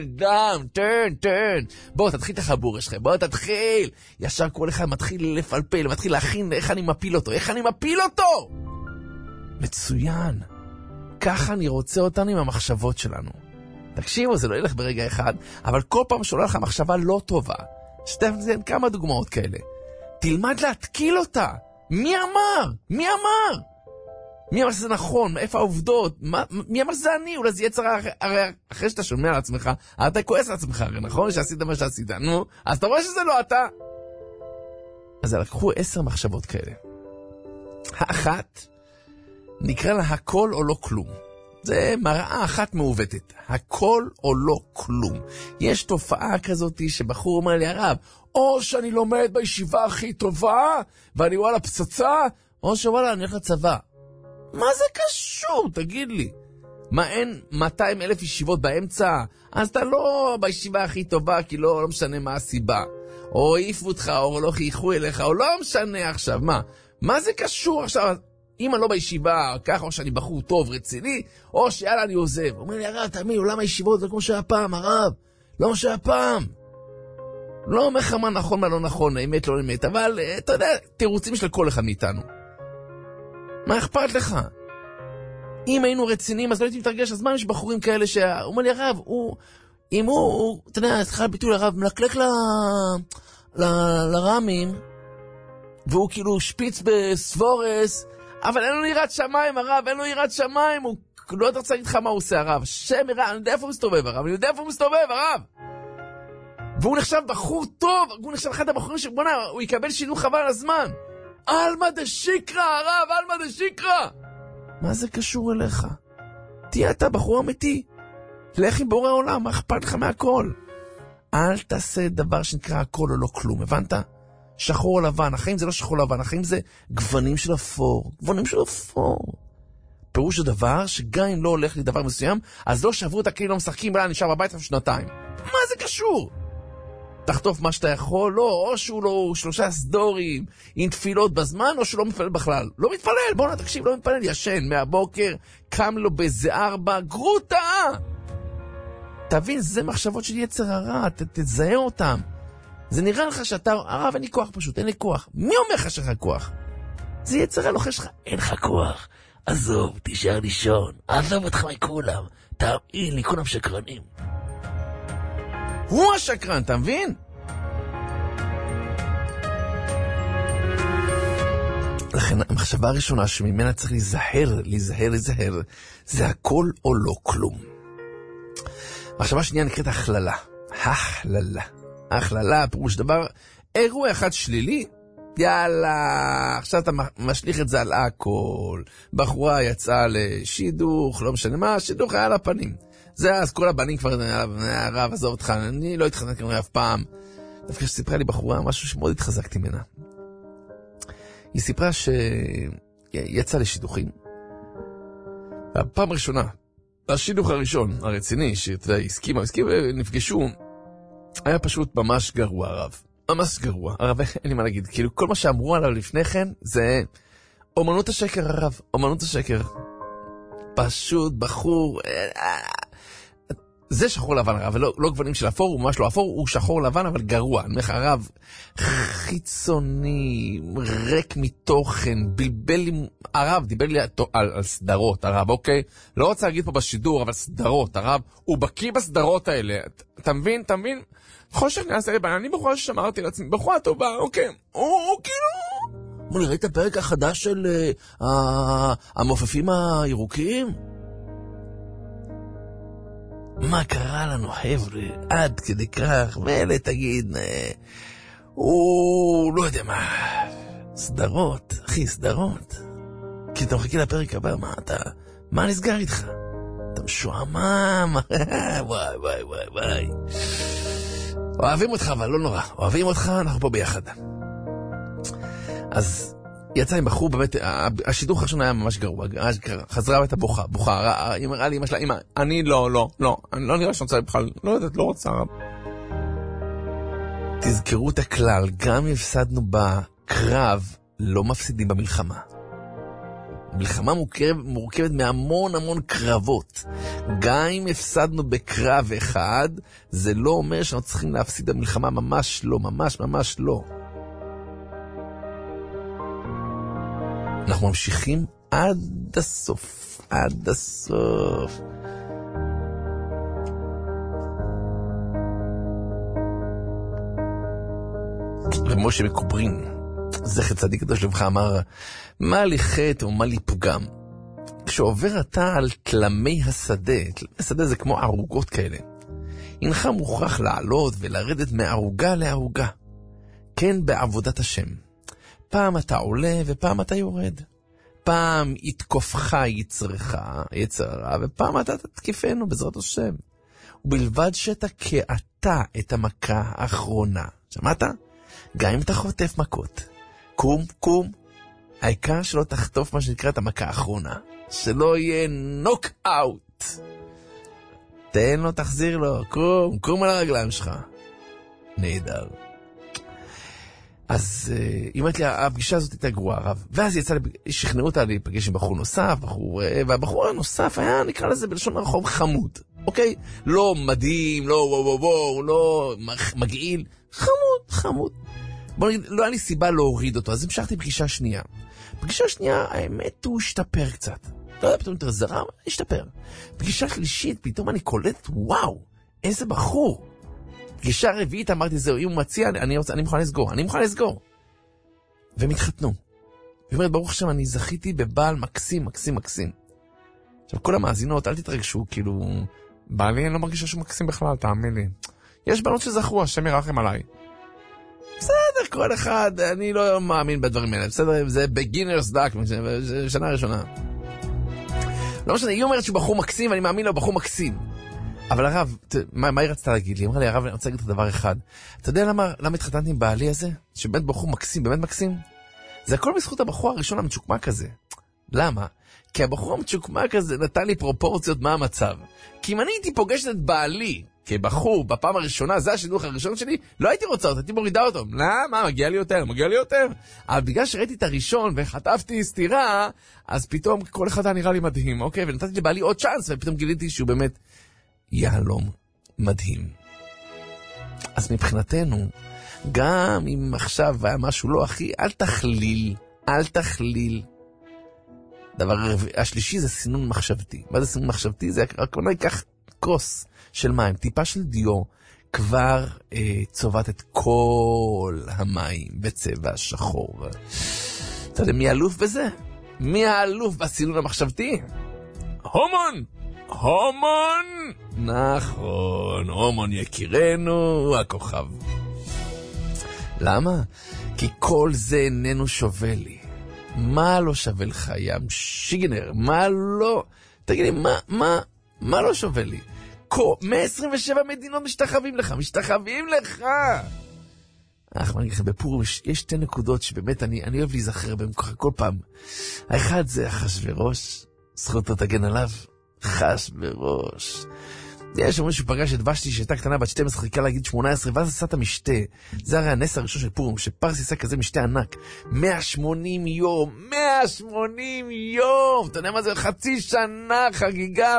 תן. בוא, תתחיל את החבור שלכם, בוא, תתחיל. ישר כל אחד מתחיל לפלפל, מתחיל להכין איך אני מפיל אותו. מצוין. ככה אני רוצה אותנו עם המחשבות שלנו. תקשיבו, זה לא ילך ברגע אחד, אבל כל פעם שעולה לך מחשבה לא טובה, שתף זה כמה דוגמאות כאלה. תלמד להתקיל אותה. מי אמר שזה נכון? איפה העובדות? מי אמר שזה אני? אולי זה יצר הרי אחרי שאתה שומע על עצמך, אתה כועס על עצמך הרי, נכון? שעשית מה שעשית. נו, אז אתה רואה שזה לא אתה. אז לקחו 10 מחשבות כאלה. האחת, נקרא לה הכל או לא כלום. זה מראה אחת מעוותת. הכל או לא כלום. יש תופעה כזאת שבחור אומר לי, הרב, או שאני לומד בישיבה הכי טובה, ואני וואלה פצצה, או שוואלה אני הולך לצבא. מה זה קשור? תגיד לי. מה, אין 200,000 ישיבות באמצע? אז אתה לא בישיבה הכי טובה, כי לא משנה מה הסיבה. או העיפו אותך, או לא חייכו אליך, או לא משנה עכשיו. מה זה קשור עכשיו? אם אני לא בישיבה, ככה, או שאני בחור טוב, רציני, או שיאללה אני עוזב. אומר לי, הרב, תאמין, עולם הישיבות זה כמו שהיה פעם, הרב. לא כמו שהיה פעם. לא אומר לך מה נכון, מה לא נכון, האמת, לא אמת, אבל אתה יודע, תירוצים של כל אחד מאיתנו. מה אכפת לך? אם היינו רציניים, אז לא הייתי מתרגש, אז מה יש בחורים כאלה הוא אומר לי, הרב, אם הוא, אתה יודע, סליחה ביטוי, הרב, מלקלק לרמים, והוא כאילו שפיץ בסבורס, אבל אין לו יראת שמיים, הרב, אין לו יראת שמיים, הוא לא יודע להגיד לך מה הוא עושה, הרב. שם יראה, אני יודע איפה הוא מסתובב, הרב, אני יודע איפה הוא מסתובב, הרב. והוא נחשב בחור טוב, הוא נחשב אחד הבחורים שבונה, הוא יקבל שינוי חבל על הזמן. אלמה דשיקרא, הרב, אלמה דשיקרא. מה זה קשור אליך? תהיה אתה בחור אמיתי. לך עם בורא העולם, מה אכפת לך מהכל? אל תעשה דבר שנקרא הכל או לא כלום, הבנת? שחור או לבן, החיים זה לא שחור לבן, החיים זה גוונים של אפור, גוונים של אפור. פירוש הדבר שגם אם לא הולך לי דבר מסוים, אז לא שברו את הכלים, לא משחקים, אלא נשאר בבית 2. מה זה קשור? תחטוף מה שאתה יכול, לא, או שהוא לא 3 סדורים עם תפילות בזמן, או שהוא לא מתפלל בכלל. לא מתפלל, בוא תקשיב, לא מתפלל, ישן מהבוקר, קם לו באיזה 4, גרוטה! תבין, זה מחשבות של יצר הרע, תזהה אותם. זה נראה לך שאתה, הרב, אין לי כוח פשוט, אין לי כוח. מי אומר לך שלך כוח? זה יצר הרע, לוחש לך, אין לך כוח. עזוב, תישאר לישון, עזוב אותך מכולם, תאמין לי, כולם שקרנים. הוא השקרן, אתה מבין? לכן המחשבה הראשונה שממנה צריך להיזהר, זה הכל או לא כלום. המחשבה השנייה נקראת הכללה. הכללה, פירוש דבר, אירוע אחד שלילי, יאללה, עכשיו אתה משליך את זה על הכל. בחורה יצאה לשידוך, לא משנה מה, שידוך היה על הפנים. זה אז כל הבנים כבר, הרב, עזוב אותך, אני לא התחזקתי כנראה אף פעם. דווקא שסיפרה לי בחורה משהו שמאוד התחזקתי ממנה. היא סיפרה שיצאה לשידוכים. הפעם הראשונה, השידוך הראשון, הרציני, שהסכימה ונפגשו, היה פשוט ממש גרוע, הרב. ממש גרוע. הרב, אין לי מה להגיד. כאילו, כל מה שאמרו עליו לפני כן, זה אומנות השקר, הרב. אומנות השקר. פשוט, בחור, זה שחור לבן, הרב, ולא גוונים של אפור, הוא ממש לא אפור, הוא שחור לבן, אבל גרוע. אני אומר לך, הרב, חיצוני, ריק מתוכן, בלבל לי, הרב, דיבר לי על סדרות, הרב, אוקיי? לא רוצה להגיד פה בשידור, אבל סדרות, הרב, הוא בקיא בסדרות האלה. אתה מבין? חושב נעשה לי בעיה, אני בחורה ששמרתי לעצמי, בחורה טובה, אוקיי? הוא כאילו... אמרו לי, ראית הפרק החדש של המופפים הירוקים? מה קרה לנו, חבר'ה? עד כדי כך, ואלה תגיד, הוא לא יודע מה, סדרות, אחי, סדרות. כי אתה מחכה לפרק הבא, מה נסגר איתך? אתה משועמם, וואי. אוהבים אותך, אבל לא נורא. אוהבים אותך, אנחנו פה ביחד. אז יצא עם בחור, באמת, השידוך הראשון היה ממש גרוע. חזרה הביתה בוכה. היא אמרה לי, אמא שלה, אמא, אני לא. אני לא נראה שאני רוצה בכלל, לא יודעת, לא רוצה. תזכרו את הכלל, גם הפסדנו בקרב, לא מפסידים במלחמה. מלחמה מורכבת מהמון קרבות. גם אם הפסדנו בקרב אחד, זה לא אומר שאנחנו צריכים להפסיד במלחמה, ממש לא, ממש לא. אנחנו ממשיכים עד הסוף. רב משה מקוברין, זכר צדיק קדוש לברכה, אמר, מה לי חטא ומה לי פגם? כשעובר אתה על תלמי השדה, תלמי השדה זה כמו ערוגות כאלה, אינך מוכרח לעלות ולרדת מערוגה לערוגה, כן בעבודת השם. פעם אתה עולה ופעם אתה יורד, פעם יתקופך יצרה, ופעם אתה תתקיפנו בעזרת השם. ובלבד שתכה אתה את המכה האחרונה. שמעת? גם אם אתה חוטף מכות. קום. העיקר שלא תחטוף מה שנקרא את המכה האחרונה. שלא יהיה נוק אאוט. תן לו, תחזיר לו. קום על הרגליים שלך. נהדר. אז היא אומרת לי, הפגישה הזאת הייתה גרועה, הרב. ואז שכנעו אותה להיפגש עם בחור נוסף, והבחור הנוסף היה, נקרא לזה בלשון הרחוב, חמוד. אוקיי? לא מדהים, לא וואו, לא מגעיל. חמוד. בוא נגיד, לא היה לי סיבה להוריד אותו, אז המשכתי פגישה שנייה. פגישה שנייה, האמת הוא השתפר קצת. לא יודע, פתאום יותר זרם, השתפר. פגישה שלישית, פתאום אני קולט, וואו, איזה בחור. פגישה רביעית, אמרתי, זהו, אם הוא מציע, אני מוכן לסגור. והם התחתנו. והיא אומרת, ברוך השם, אני זכיתי בבעל מקסים. עכשיו, כל המאזינות, אל תתרגשו, כאילו, בעלי לא מרגישה שהוא מקסים בכלל, תאמין לי. יש בנות שזכו, השם ירחם עליי. בסדר, כל אחד, אני לא מאמין בדברים האלה, בסדר, זה beginner's luck, שנה ראשונה. לא משנה, היא אומרת שהוא בחור מקסים, ואני מאמין לו בחור מקסים. אבל הרב, מה היא רצתה להגיד לי? אמרה לי, הרב, אני רוצה להגיד את הדבר אחד. אתה יודע למה התחתנתי עם בעלי הזה? שבאמת בחור מקסים, באמת מקסים? זה הכל בזכות הבחור הראשון המצ'וקמק הזה. למה? כי הבחור המצ'וקמק הזה נתן לי פרופורציות מה המצב. כי אם אני הייתי פוגשת את בעלי כבחור בפעם הראשונה, זה השידוך הראשון שלי, לא הייתי רוצה אותו, הייתי מורידה אותו. למה? מגיע לי יותר. אבל בגלל שראיתי את הראשון וחטפתי סתירה, אז פתאום כל אחד היה נראה לי מדהים, אוקיי? ונתתי לבעלי עוד צ'אנס, ופתאום גיליתי שהוא באמת יהלום מדהים. אז מבחינתנו, גם אם עכשיו היה משהו לא אחי, אל תכליל. דבר השלישי זה סינון מחשבתי. מה זה סינון מחשבתי? זה רק ייקח כוס של מים, טיפה של דיו, כבר צובעת את כל המים בצבע שחור. אתה יודע מי האלוף בזה? מי האלוף בסינון המחשבתי? הומון! נכון, הומון יקירנו, הכוכב. למה? כי כל זה איננו שווה לי. מה לא שווה לך, ים שיגנר? מה לא? תגיד לי, מה לא שווה לי? 127 מדינות משתחווים לך. מה אני אגיד לכם, בפורים יש שתי נקודות שבאמת אני אוהב להיזכר בהם כל פעם. האחד זה אחשוורוש, זכותו תגן עליו. אחשוורוש. יש אומרים שהוא פגש את ושתי שהייתה קטנה בת 12, חיכה להגיד 18, ואז עשה את המשתה. זה הרי הנס הראשון של פורים, שפרס עשה כזה משתה ענק. 180 יום! אתה יודע מה זה? חצי שנה חגיגה!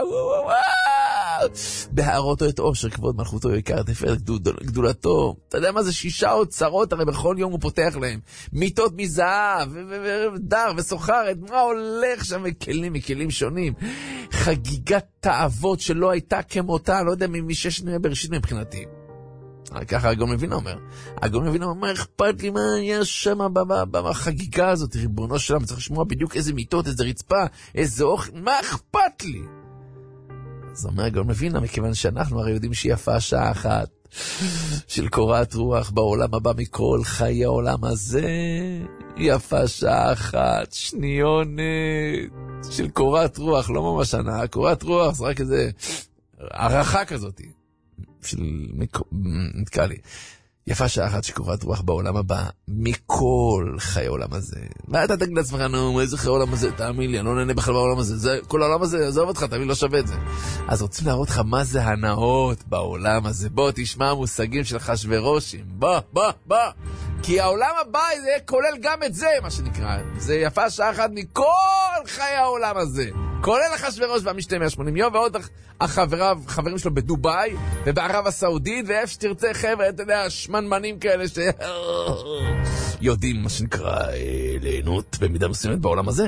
בהערותו את אושר, כבוד מלכותו, יקר תפארת גדולתו. אתה יודע מה זה? 6 אוצרות, הרי בכל יום הוא פותח להם. מיטות מזהב, ודר וסוחרת, מה הולך שם? מכלים שונים. חגיגת תאוות שלא הייתה כמותה, לא יודע משש נהיה בראשית מבחינתי. ככה הגאון מווילנה אומר. הגאון מווילנה אומר, אכפת לי מה היה שם בחגיגה הזאת, ריבונו שלם, צריך לשמוע בדיוק איזה מיטות, איזה רצפה, איזה אוכל, מה אכפת לי? אז אומר הגאון מווילנה, מכיוון שאנחנו הרי יודעים שיפה שעה אחת של קורת רוח בעולם הבא מכל חיי העולם הזה, יפה שעה אחת, שניונת של קורת רוח, לא ממש שנה, קורת רוח זה רק איזה ערכה כזאת של נתקע לי. יפה שעה אחת שקורת רוח בעולם הבא מכל חיי העולם הזה. מה אתה תגיד לעצמך, נו, איזה חיי העולם הזה? תאמין לי, אני לא נהנה בכלל בעולם הזה. כל העולם הזה, עזוב אותך, תאמין, לא שווה את זה. אז רוצים להראות לך מה זה הנאות בעולם הזה. בוא, תשמע מושגים של אחשוורושים. בוא. כי העולם הבא זה כולל גם את זה, מה שנקרא. זה יפה שעה אחת מכל חיי העולם הזה. כולל אחשוורוש והמשתה 180 יום, ועוד חברים שלו בדובאי, ובערב הסעודית, ואיפה שתרצה חבר'ה, אתה יודע, שמנמנים כאלה יודעים מה שנקרא ליהנות במידה מסוימת בעולם הזה.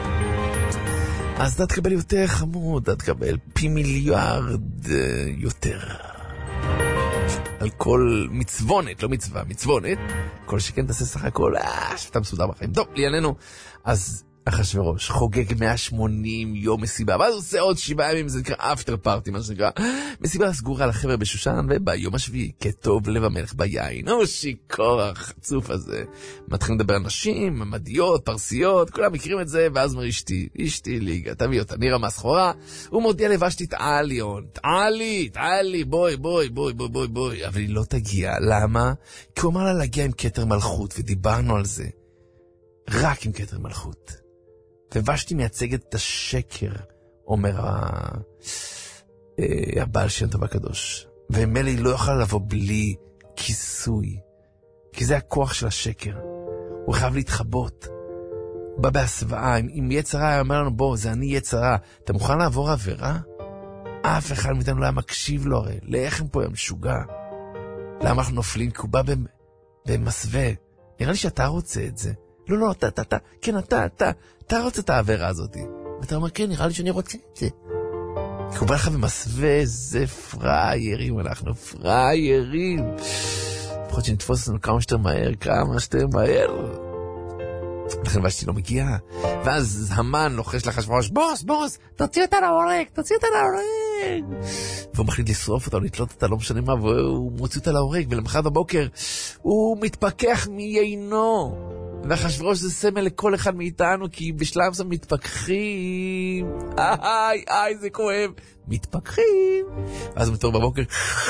אז אתה תקבל יותר חמוד, אתה תקבל פי מיליארד יותר. על כל מצוונת, לא מצווה, מצוונת, כל שכן תעשה סך הכל, שאתה מסודר בחיים. טוב, לענייננו, אז אחשוורוש חוגג 180 יום מסיבה, ואז עושה עוד 7 ימים, זה נקרא אפטר פארטי, מה שנקרא מסיבה סגורה לחבר'ה בשושן, וביום השביעי כטוב לב המלך ביין, שיקור החצוף הזה, מתחילים לדבר על נשים, ממדיות, פרסיות, כולם מכירים את זה, ואז אומר אשתי ליגה, תביא אותה, נראה מה סחורה, הוא מודיע לבשתי תעלי, בואי, אבל היא לא תגיע, למה? כי הוא אמר לה להגיע עם כתר מלכות, ודיברנו על זה, רק עם כתר מלכות. ובשתי מייצגת את השקר, אומר הבעל שם טוב הקדוש. ומילא היא לא יכולה לבוא בלי כיסוי, כי זה הכוח של השקר. הוא חייב להתחבות. הוא בא בהסוואה, אם יצרה, הוא אומר לנו, בוא, זה אני יצרה. אתה מוכן לעבור עבירה? אף אחד מאיתנו לא היה מקשיב לו הרי. לאיך הם פה הם משוגע? למה אנחנו נופלים? כי הוא בא במסווה. נראה לי שאתה רוצה את זה. לא, אתה רוצה את העבירה הזאת. ואתה אומר, כן, נראה לי שאני רוצה את זה. הוא בא לך במסווה, זה פריירים, אנחנו פריירים. לפחות שנתפוס אותנו כמה שיותר מהר. לכן בשתי לא מגיעה. ואז המן לוחש לאחשוורוש, בוס, תוציא אותה להורג. והוא מחליט לשרוף אותה, לתלות אותה, לא משנה מה, והוא מוציא אותה להורג, ולמחרת בבוקר הוא מתפכח מיינו. ואחשוורוש זה סמל לכל אחד מאיתנו, כי בשלב זה מתפכחים. זה כואב. מתפכחים. ואז הוא מתעורר בבוקר,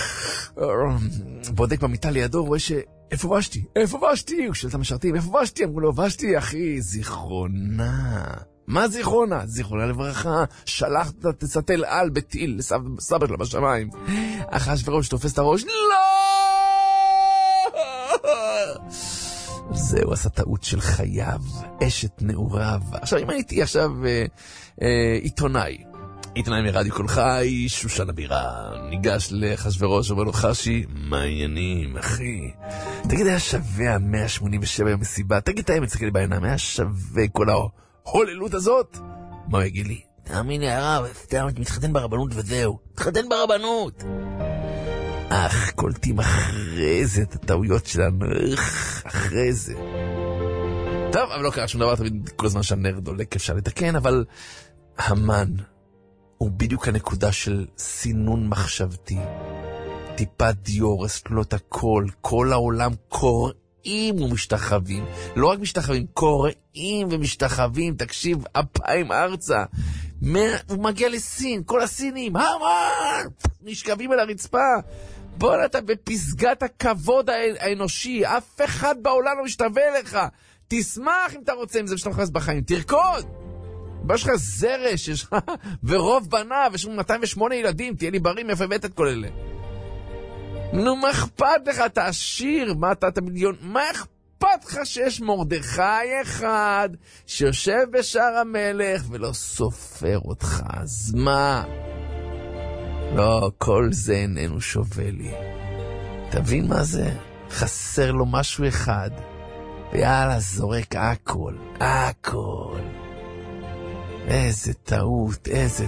בודק במיטה לידו, רואה איפה בשתי? הוא שואל את המשרתים, איפה בשתי? אמרו לו, בשתי, אחי, זיכרונה. מה זיכרונה? זיכרונה לברכה. שלחת תסתל על בטיל לסבא שלה בשמיים. אחשוורוש תופס את הראש, לא! זהו, עשה טעות של חייו, אשת נעוריו. עכשיו, אם הייתי עכשיו עיתונאי מרדיו קול חי, שושן הבירה, ניגש לאחשוורוש, אומר לו, חשי, מה העניינים, אחי? תגיד, היה שווה 187 יום מסיבה? תגיד את האמת, תסתכל לי בעיניים, היה שווה כל ההוללות הזאת? מה הוא יגיד לי? תאמין לי, הרב, מתחתן ברבנות וזהו. מתחתן ברבנות. קולטים אחרי זה את הטעויות שלנו, אחרי זה. טוב, אבל לא קרה שום דבר, תמיד כל הזמן שהנר דולק אפשר לתקן, אבל המן הוא בדיוק הנקודה של סינון מחשבתי. טיפת דיור, אסכולות הכל, כל העולם קוראים ומשתחווים. לא רק משתחווים, קוראים ומשתחווים, תקשיב, אפיים ארצה. הוא מגיע לסין, כל הסינים, המן, נשכבים על הרצפה. בוא אתה בפסגת הכבוד האנושי, אף אחד בעולם לא משתווה לך. תשמח אם אתה רוצה, אם זה שאתה מחפש בחיים, תרקוד. יש לך זרש, יש לך ורוב בניו, יש לך 208 ילדים, תהיה לי בריא, מאיפה הבאת את כל אלה? נו, מה אכפת לך? אתה עשיר, מה אתה מיליון, מה אכפת לך שיש מרדכי אחד שיושב בשער המלך ולא סופר אותך? אז מה? לא, כל זה איננו שווה לי. תבין מה זה? חסר לו משהו אחד, ויאללה, זורק הכל. איזה טעות.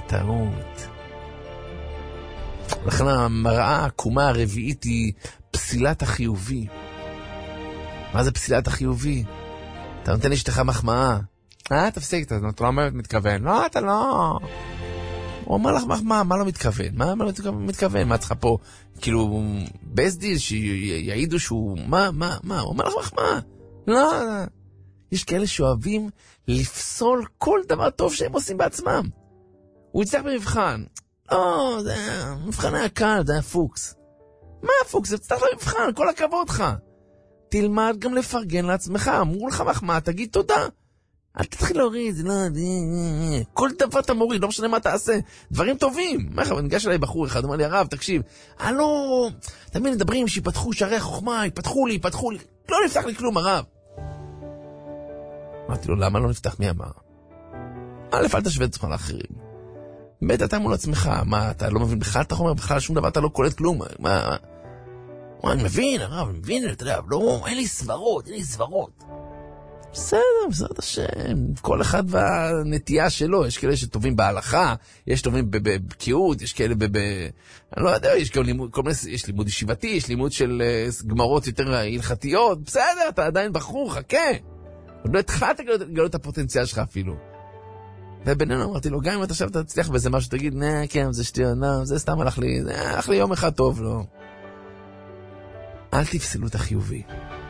לכן המראה, הקומה הרביעית היא פסילת החיובי. מה זה פסילת החיובי? אתה נותן לאשתך מחמאה. תפסיק, אתה לא מתכוון. לא, אתה לא. הוא אומר לך מחמאה, מה לא מתכוון? מה לא מתכוון? מה צריך פה? כאילו, בסדיל שיעידו שהוא... מה? הוא אומר לך מחמאה. לא. יש כאלה שאוהבים לפסול כל דבר טוב שהם עושים בעצמם. הוא יצטרך במבחן. לא, זה מבחן היה קל, זה היה פוקס. מה פוקס? זה יצטרך למבחן, כל הכבוד לך. תלמד גם לפרגן לעצמך, אמרו לך מחמאה, תגיד תודה. אל תתחיל להוריד, זה לא... כל דבר אתה מוריד, לא משנה מה תעשה. דברים טובים. מה איך, ניגש אליי בחור אחד, אומר לי, הרב, תקשיב, לא... תמיד מדברים שיפתחו שערי החוכמה, יפתחו לי. לא נפתח לי כלום, הרב. אמרתי לו, למה לא נפתח? מי אמר? א', אל תשווה את עצמך לאחרים. ב', אתה מול עצמך, מה, אתה לא מבין בכלל, אתה אומר בכלל שום דבר, אתה לא קולט כלום, מה? אני מבין, הרב, אני מבין, אתה יודע, לא, אין לי סברות. בסדר, בעזרת השם, כל אחד והנטייה שלו, יש כאלה שטובים בהלכה, יש טובים בבקיאות, יש כאלה אני לא יודע, יש יש לימוד ישיבתי, יש לימוד של גמרות יותר הלכתיות, בסדר, אתה עדיין בחור, חכה. עוד לא התחלת לגלות את הפוטנציאל שלך אפילו. ובינינו אמרתי לו, גם אם אתה עכשיו תצליח בזה משהו, תגיד, כן, זה שטויות, זה סתם הלך לי יום אחד טוב, לא. אל תפסלו את החיובי.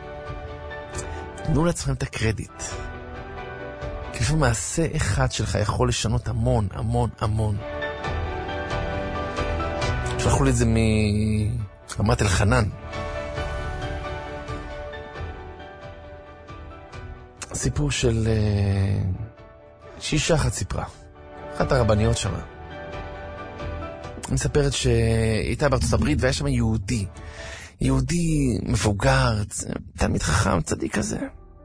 תנו לעצמכם את הקרדיט. כי לפעמים מעשה אחד שלך יכול לשנות המון, המון, המון. שלחו לי את זה מרמת אלחנן. סיפור של שישה אחת סיפרה. אחת הרבניות שמה. היא מספרת שהייתה בארצות הברית והיה שם יהודי מבוגר, תלמיד חכם, צדיק כזה.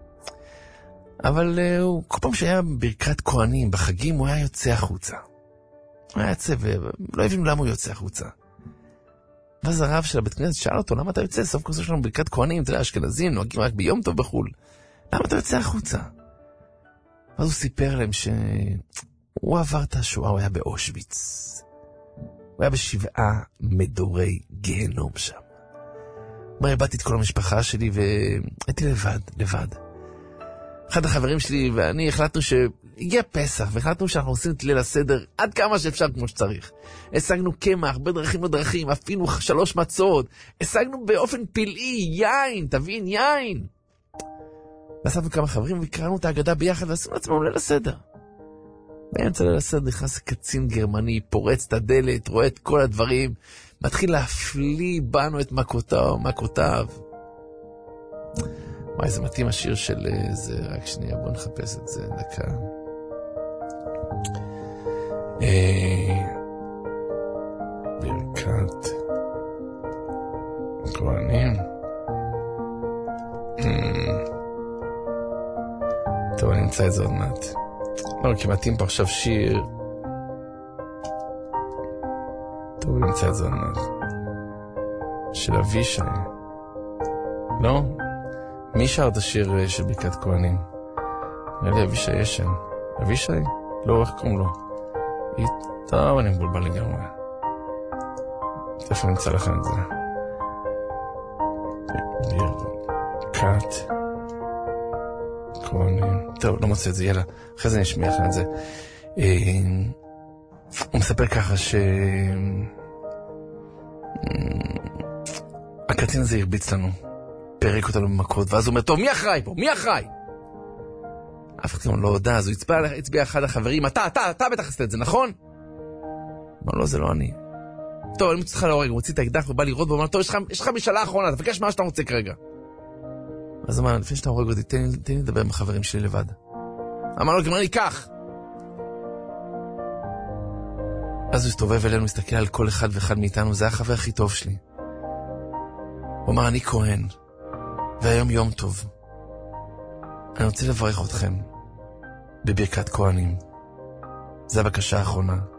אבל כל פעם שהיה ברכת כהנים, בחגים, הוא היה יוצא החוצה. הוא היה יוצא, ולא הבינו למה הוא יוצא החוצה. ואז הרב של הבית כנסת שאל אותו, למה אתה יוצא? סוף כל סוף שלנו ברכת כהנים, אתה יודע, אשכנזים, נוהגים רק ביום טוב בחול. למה אתה יוצא החוצה? ואז הוא סיפר להם שהוא עבר את השואה, הוא היה באושוויץ. הוא היה ב7 מדורי גיהנום שם. מה, הבאתי את כל המשפחה שלי והייתי לבד. אחד החברים שלי ואני החלטנו שהגיע פסח, והחלטנו שאנחנו עושים את ליל הסדר עד כמה שאפשר כמו שצריך. השגנו קמח, בדרכים לא דרכים, אפילו 3 מצות. השגנו באופן פלאי, יין, תבין, יין. ועשינו כמה חברים וקראנו את ההגדה ביחד ועשינו לעצמנו ליל הסדר. באמצע ליל הסדר נכנס קצין גרמני, פורץ את הדלת, רואה את כל הדברים, מתחיל להפליא בנו את מכותיו. וואי, זה מתאים השיר של זה, רק שנייה, בוא נחפש את זה, דקה. ברכת כהנים. טוב, אני אמצא את זה עוד מעט. לא, כי מתאים פה עכשיו שיר. טוב, אני אמצא את זה עוד מעט. של אבישי. לא? מי שר את השיר של ברכת כהנים? נראה לי אבישי ישן. אבישי? לא, איך קוראים לו? טוב, אני מבולבל לגמרי. תכף אני אמצא לכם את זה. ברכת כהנים. טוב, לא מוצא את זה, יאללה. אחרי זה אני אשמיע לכם את זה. הוא מספר ככה הקצין הזה הרביץ לנו. פרק אותנו במכות, ואז הוא אומר, טוב, מי אחראי פה? מי אחראי? אף אחד לא יודע, אז הוא הצביע אחד החברים, אתה בטח עשית את זה, נכון? אמר, לא, זה לא אני. טוב, אני מוצא לך להורג, הוא מוציא את האקדח ובא לראות, ואומר, טוב, יש לך משאלה האחרונה, תבקש מה שאתה רוצה כרגע. אז אמר, לפני שאתה הורג אותי, תן לי לדבר עם החברים שלי לבד. אמר לו, גמר לי, כך. אז הוא הסתובב אלינו, מסתכל על כל אחד ואחד מאיתנו, זה היה החבר הכי טוב שלי. הוא אמר, אני כהן, והיום יום טוב. אני רוצה לברך אתכם בברכת כהנים. זו הבקשה האחרונה.